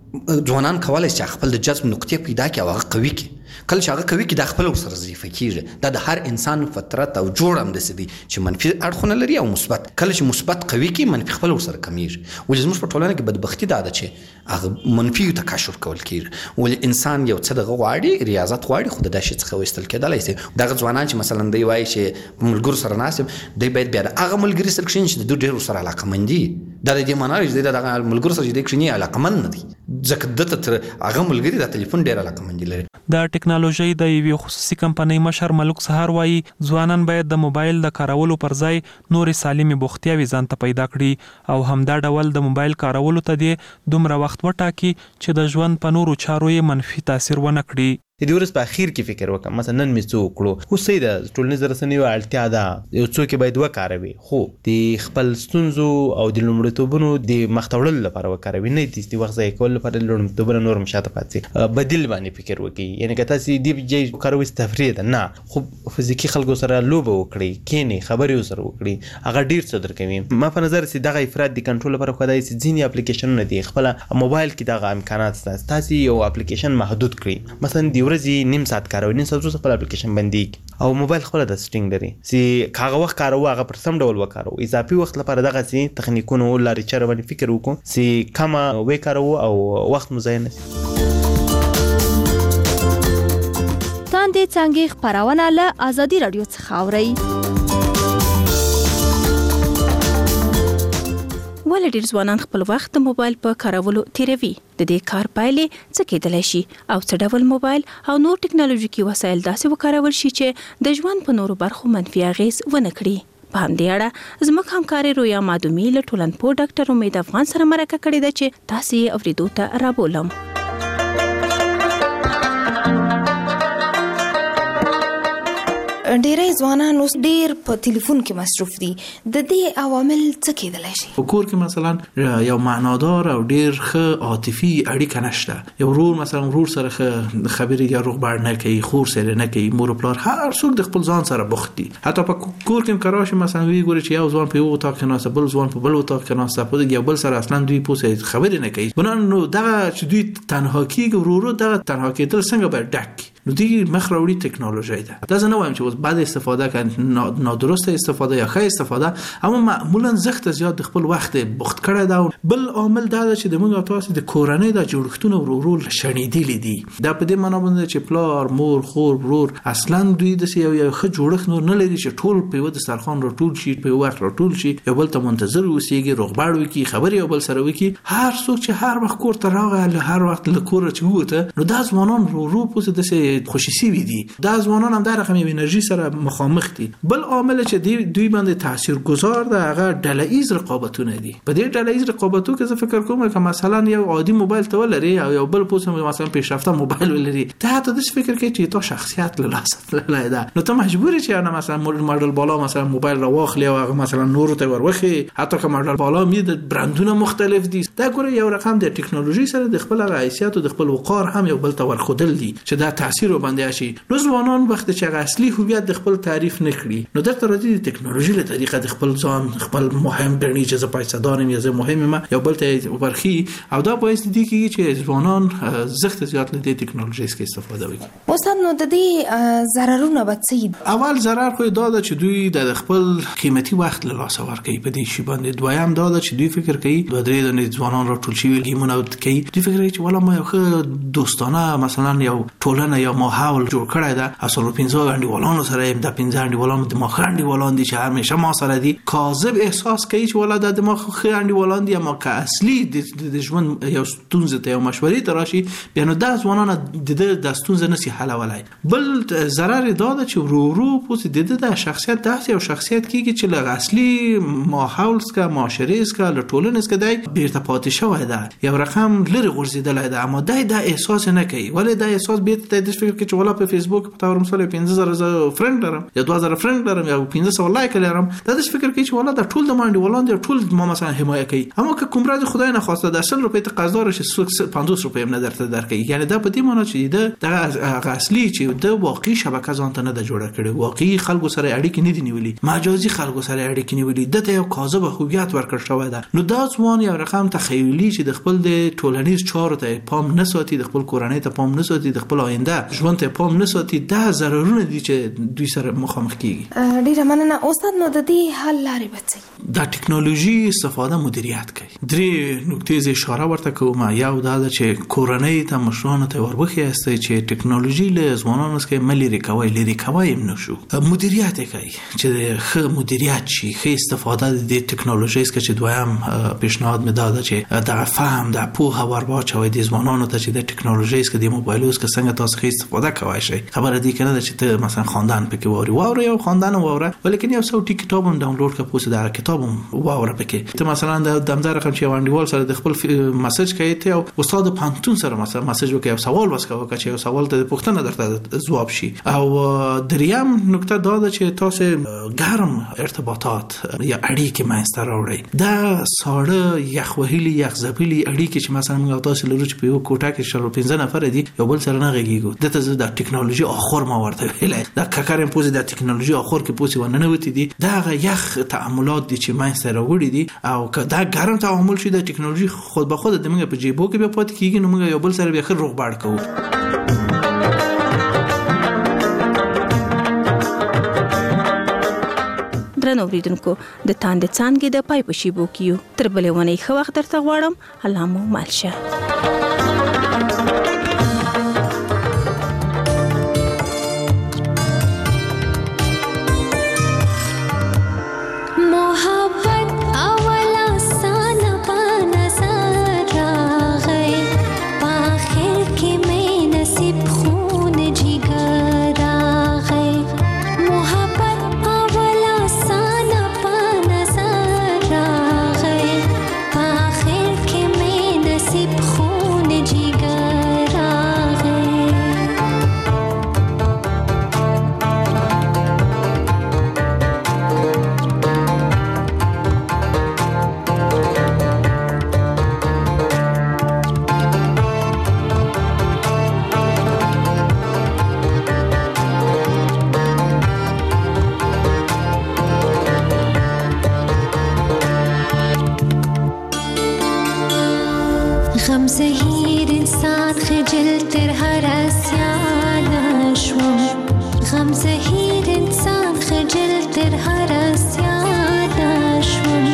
ځوانان کولی شي خپل د جذب نقطې پیدا کړي او هغه قوي کړي. کله چې هغه قوي کړي دا خپله ورسره ضعیفه کېږي. دا د هر انسان فطرت او جوړ همداسې دی چې منفي اړخونه لري او مثبت. کله چې مثبت قوي کړي منفي خپله ورسره کمیږي. ولې زموږ په ټولنه کې بدبختي دا ده چې هغه منفي تکاشف کول کېږي. ولې انسان یو څه دغه غواړي، ریاضت غواړي، خو د دغه شي څخه ویستل کېدلی شي. دغه ځوانان چې مثلا دی وایي چې په ملګرو سره ناست یم، دی باید بیا د هغه ملګري سره کښېني چې د دوی ډېر ورسره علاقمند دي. دا د دې معنا چې دی د هغه ملګرو سره چې دی کښېني علاقمند نه دي، ځکه ده ته هغه ملګري د ټلیفون ډېر علاقمندي لري. د ټکنالوژۍ د یوې خصوصي کمپنۍ مشر ملک سهار وایي ځوانان باید د موبایل د کارولو پر ځای نورې سالمې بوختیاوې ځان ته پیدا کړي او همدا ډول د موبایل کارولو ته دې دومره وخت وټاکي چې د ژوند په نورو چارو یې منفي تاثیر ونه کړي. د دې ورځ په اخیر کې فکر وکړم مثلا نن مې څه وکړو، اوس صحیح ده ټولنیزو رسنیو اړتیا ده، یو څوک یې باید وکاروي، خو د خپل ستونزو او د لومړیتوبونو د مخته وړلو لپاره وکاروي، نه د وخت ضایع کولو لپاره لومړیتوبونه نور هم شاته پاتې سي. بدیل باندې فکر وکړي، یعنې که تاسې دې ځای وکاروئ چې تفریح ده، نه خو فزیکي خلکو سره لوبه وکړئ، کښېنئ، خبرې ورسره وکړي، هغه ډېر څه درکوي. ما په نظر چې دغه افراط د کنټرول لپاره خدای چې ځینې اپلیکیشنونه دي خپله موبایل کې دغه امکانات شته، تاسې یو اپلیکیشن محدود کړئ، مثلا د ورځې نیم ساعت کاروي، نیم ساعت وروسته خپل اپلیکیشن بندېږي او موبایل خپله د سټینګ لري چې که هغه وخت کاروو هغه پر سم ډول وکاروو. اضافي وخت لپاره دغسې تخنیکونو لارې چارې باندې فکر وکړو چې کمه وکاروو او وخت مو ضایع نه شي. تاندې څانګې خپرونه له ازادي راډیو څخه اورئ. ولې ډېر ځوانان خپل وخت د موبایل په کارولو تیروي؟ د دې کار پایلې څه کېدلی شي او څه ډول موبایل او نور ټکنالوژیکي وسایل داسې وکارول شي چې د ژوند په نورو برخو منفي اغېز ونه کړي؟ په همدې اړه زموږ همکاري رویا مادومی له ټولنپوه ډاکټر امید افغان سره مرکه کړې ده چې تاسو یې اوریدو ته رابولم. ډیری ځوانان اوس ډیر په ټلیفون کې مصروف دي. د دې عوامل څه کېدلای شي؟ په کور کې مثلا یو معنادار او ډیر ښه عاطفي اړیکه نشته. یو ورور مثلا ورور سره خبرې یا روغبړ نه کوي، خور سره نه کوي، مور او پلار هر څوک د خپل ځان سره بوخت دي. حتی په کور کې کراش مثلا وی ګوري چې یو ځوان په یو اتاق کې ناسه، بل ځوان په بل اتاق کې ناسه، په یو بل سره اصلا دوی پوسه خبرې نه کوي. بنان نو دا چې دوی تنها کېږي، ورور دا تنها کېدل څنګه به ډک نو دی مخ راوړي ټکنالوژي ده. دا زه نه وایم چې بعد استفاده کړي نادرسته استفاده یا ښه استفاده، اما معمولا زخت زیات د خپل وخت بوخت کړی دا. بل عامل دا چې د موږ تاسو د کورنۍ د جوړښتونو ورور شنیدلې دي. دا په دې معنی باندې چې پلار، مور، خور، ورور اصلا دوی د یو یو ښه جوړښت نور نه لري چې ټول په ود سرخان را ټول شي، په وخت را ټول شي، یو بل ته منتظر اوسېږي، روغبړ وکړي، خبرې یو بل سره وکړي. هر څوک چې هر وخت کور ته راغی، هر وخت له کوره چې ووته، نو دا ځوانان ورو پوسه د خوشي وي دي. دا ځوانان هم د رقم انرژي سره مخامخ دي. بل عامل چې دی دوی باندې تاثیرگذار ده هغه ډله‌ایز رقابتونه دي. په دې ډله‌ایز رقابتو کې زه فکر کوم چې مثلا یو عادي موبایل ته ولري او یو بل پوسه مثلا پیشرفته موبایل ولري، ته ته د فکر کې چې تو شخصیت له لاس لاله ده، نو ته مجبوری چې انا مثلا ماډل بالا مثلا موبایل را واخلي او هغه مثلا نور ته وروخي. حتی که ماډل بالا می د برندونه مختلف دي. دا ګوره یو رقم د ټکنالوژي سره د خپل حیثیت او د خپل وقار هم یو بل ته ورخدل دي چې دا تاثیر باندې شي. نو ځوانان وخت چې اصلي هویت د خپل تعریف نه کړي، نو درته راځي د ټکنالوژي له طریقه د خپل ځان خپل مهم ګڼي چې زه پیسې دارم یا زه مهم ما یو بل ته ورخي. او دا باعث دي چې ځوانان زخت زیات له دې ټکنالوژي څخه استفاده وکړي. استاد نو د دې ضررونه به څه؟ اول ضرر خو دا ده چې دوی د خپل قیمتي وخت له لاسه ورکوي په دې شی باندې. دویم دا ده چې دوی فکر کوي دوه درې د ځوانان را ټول شي ګیمونه کوي، دوی فکر کوي چې ولا ما یو ښه دوستانه مثلا یو ټولنه یا ماحول جوړ کړی ده، اصل پنځه غنډیوالانو سره هم د پنځه غنډیوالانو د مخ غنډیوالان دي چې همیشه ما سره دي. کاذب احساس کوي چې ولا د مخ غنډیوالان دي، اما که اصلي د ژوند یو ستونزه ته یو مشورې ته راشي، بیا نو د ځوانانو د د ستونزه نسی حلولای. بل ضرر دا ده چې ورو پوس د د شخصیت داسې یو شخصیت کیږي چې له اصلي ماحول څخه معاشري څخه له ټولنې څخه دی بیرته پاتې شوی ده، یو رقم لري غورځیدلی ده، اما دا د احساس نه کوي. ولې دا احساس بیرته د فکر کې چې ولا په فیسبوک په تور مثلا پنځه زره فرند لرم یا دوه زره فرند لرم یا پنځه سوه لایک لرم، دا د فکر کوي چې ولا دا ټول د مانډي ولان دي، ټول ما مثلا حمایه کوي. اما که کوم راز خدای نه خواسته د اصل روپې ته قرضدار شي پنځوس روپۍ هم نه درته درکړي. یعنی دا په دې معنی چې د اصلي چې د واقعي شبکه ځان ته نه د جوړه کړي، واقعي خلکو سره اړیکې نه دي نیولي، مجازي خلکو سره اړیکې نیولي، دته یو کاذب هویت ورکړ شوی ده. نو دا ځوان یو رقم تخیلی چې د خپل د ټولنیز چارو ته پام نه ساتي، د خپل کورنۍ ته پام نه ساتي، د خپل آینده ژوند ته پام نه ساتي، دا ضررونه دي چې دوی سره مخامخ کیږي. ډیره مننه استاد. نو د دې حل لارې به څه؟ د ټکنالوژي استفاده مدیریت کوي. درې نقطې ز اشاره ورته کوم. یو دا چې کورنۍ ته مشرانو ته وربخي است چې ټکنالوژي له ځوانانو څخه ملي ریکوي لري کوي هم نشو مدیریت کوي چې ښه مدیریت شي، ښه استفاده د ټکنالوژي څخه. چې دویم پیشنهاد مې دا چې د فهم د پوهه ورباچوي د ځوانانو ته چې د ټکنالوژي څخه د موبایلونو څخه څنګه تاسو ښه استفاده کوئ شي. خبره دي کنه چې ته مثلا خواندن پکې ووري واره یا خواندن واره، ولیکن یو څو ټی کتاب هم ډاونلوډ کړه پوسه دا کتاب هم واره پکې. ته مثلا د دمدار رقم چې وانډیوال سره د خپل میسج کوي ته او استاد پانتون سره مثلا میسج وکړي او سوال وسکوي چې یو سوال ته پوښتنه درته جواب شي. او دریم نکته دا ده چې تاسو ګرم ارتباطات یا اړیکې مینځته راوړئ. دا ساړه یخ وهلي یخ ځپلي اړیکې چې مثلا موږ تاسو لرو چې په یو کوټه کې شل پنځه نفر دي یو بل سره نه غږیږو، دته زه د ټکنالوژي اخر ما ورته ویلای دا ککرم پوزي د ټکنالوژي اخر کې پوسي ونه وتی دي. دا یخ تعاملات دي چې مینځته راوړي دي، او که دا ګرم تعامل شي د ټکنالوژي خود به خود د موږ په جیبو کې به پات کیږي، نو موږ یو بل سره به خیر روغبړ کوو. درنو اوریدونکو د تاندې څانګې د پای په شیبو کیو تر بلې ونې ښه وخت درته غواړم. الله مو مالشه. sana غم زهیر انسان خجل تر هر اسیان شوم غم زهیر انسان خجل تر هر اسیان شوم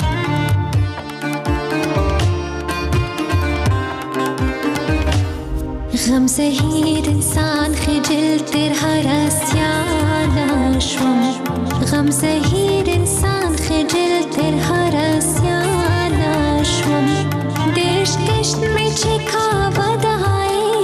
غم زهیر انسان خجل تر هر اسیان شوم غم زهیر انسان خجل تر هر اسیان شوم دشت دشت میں چکا ودائی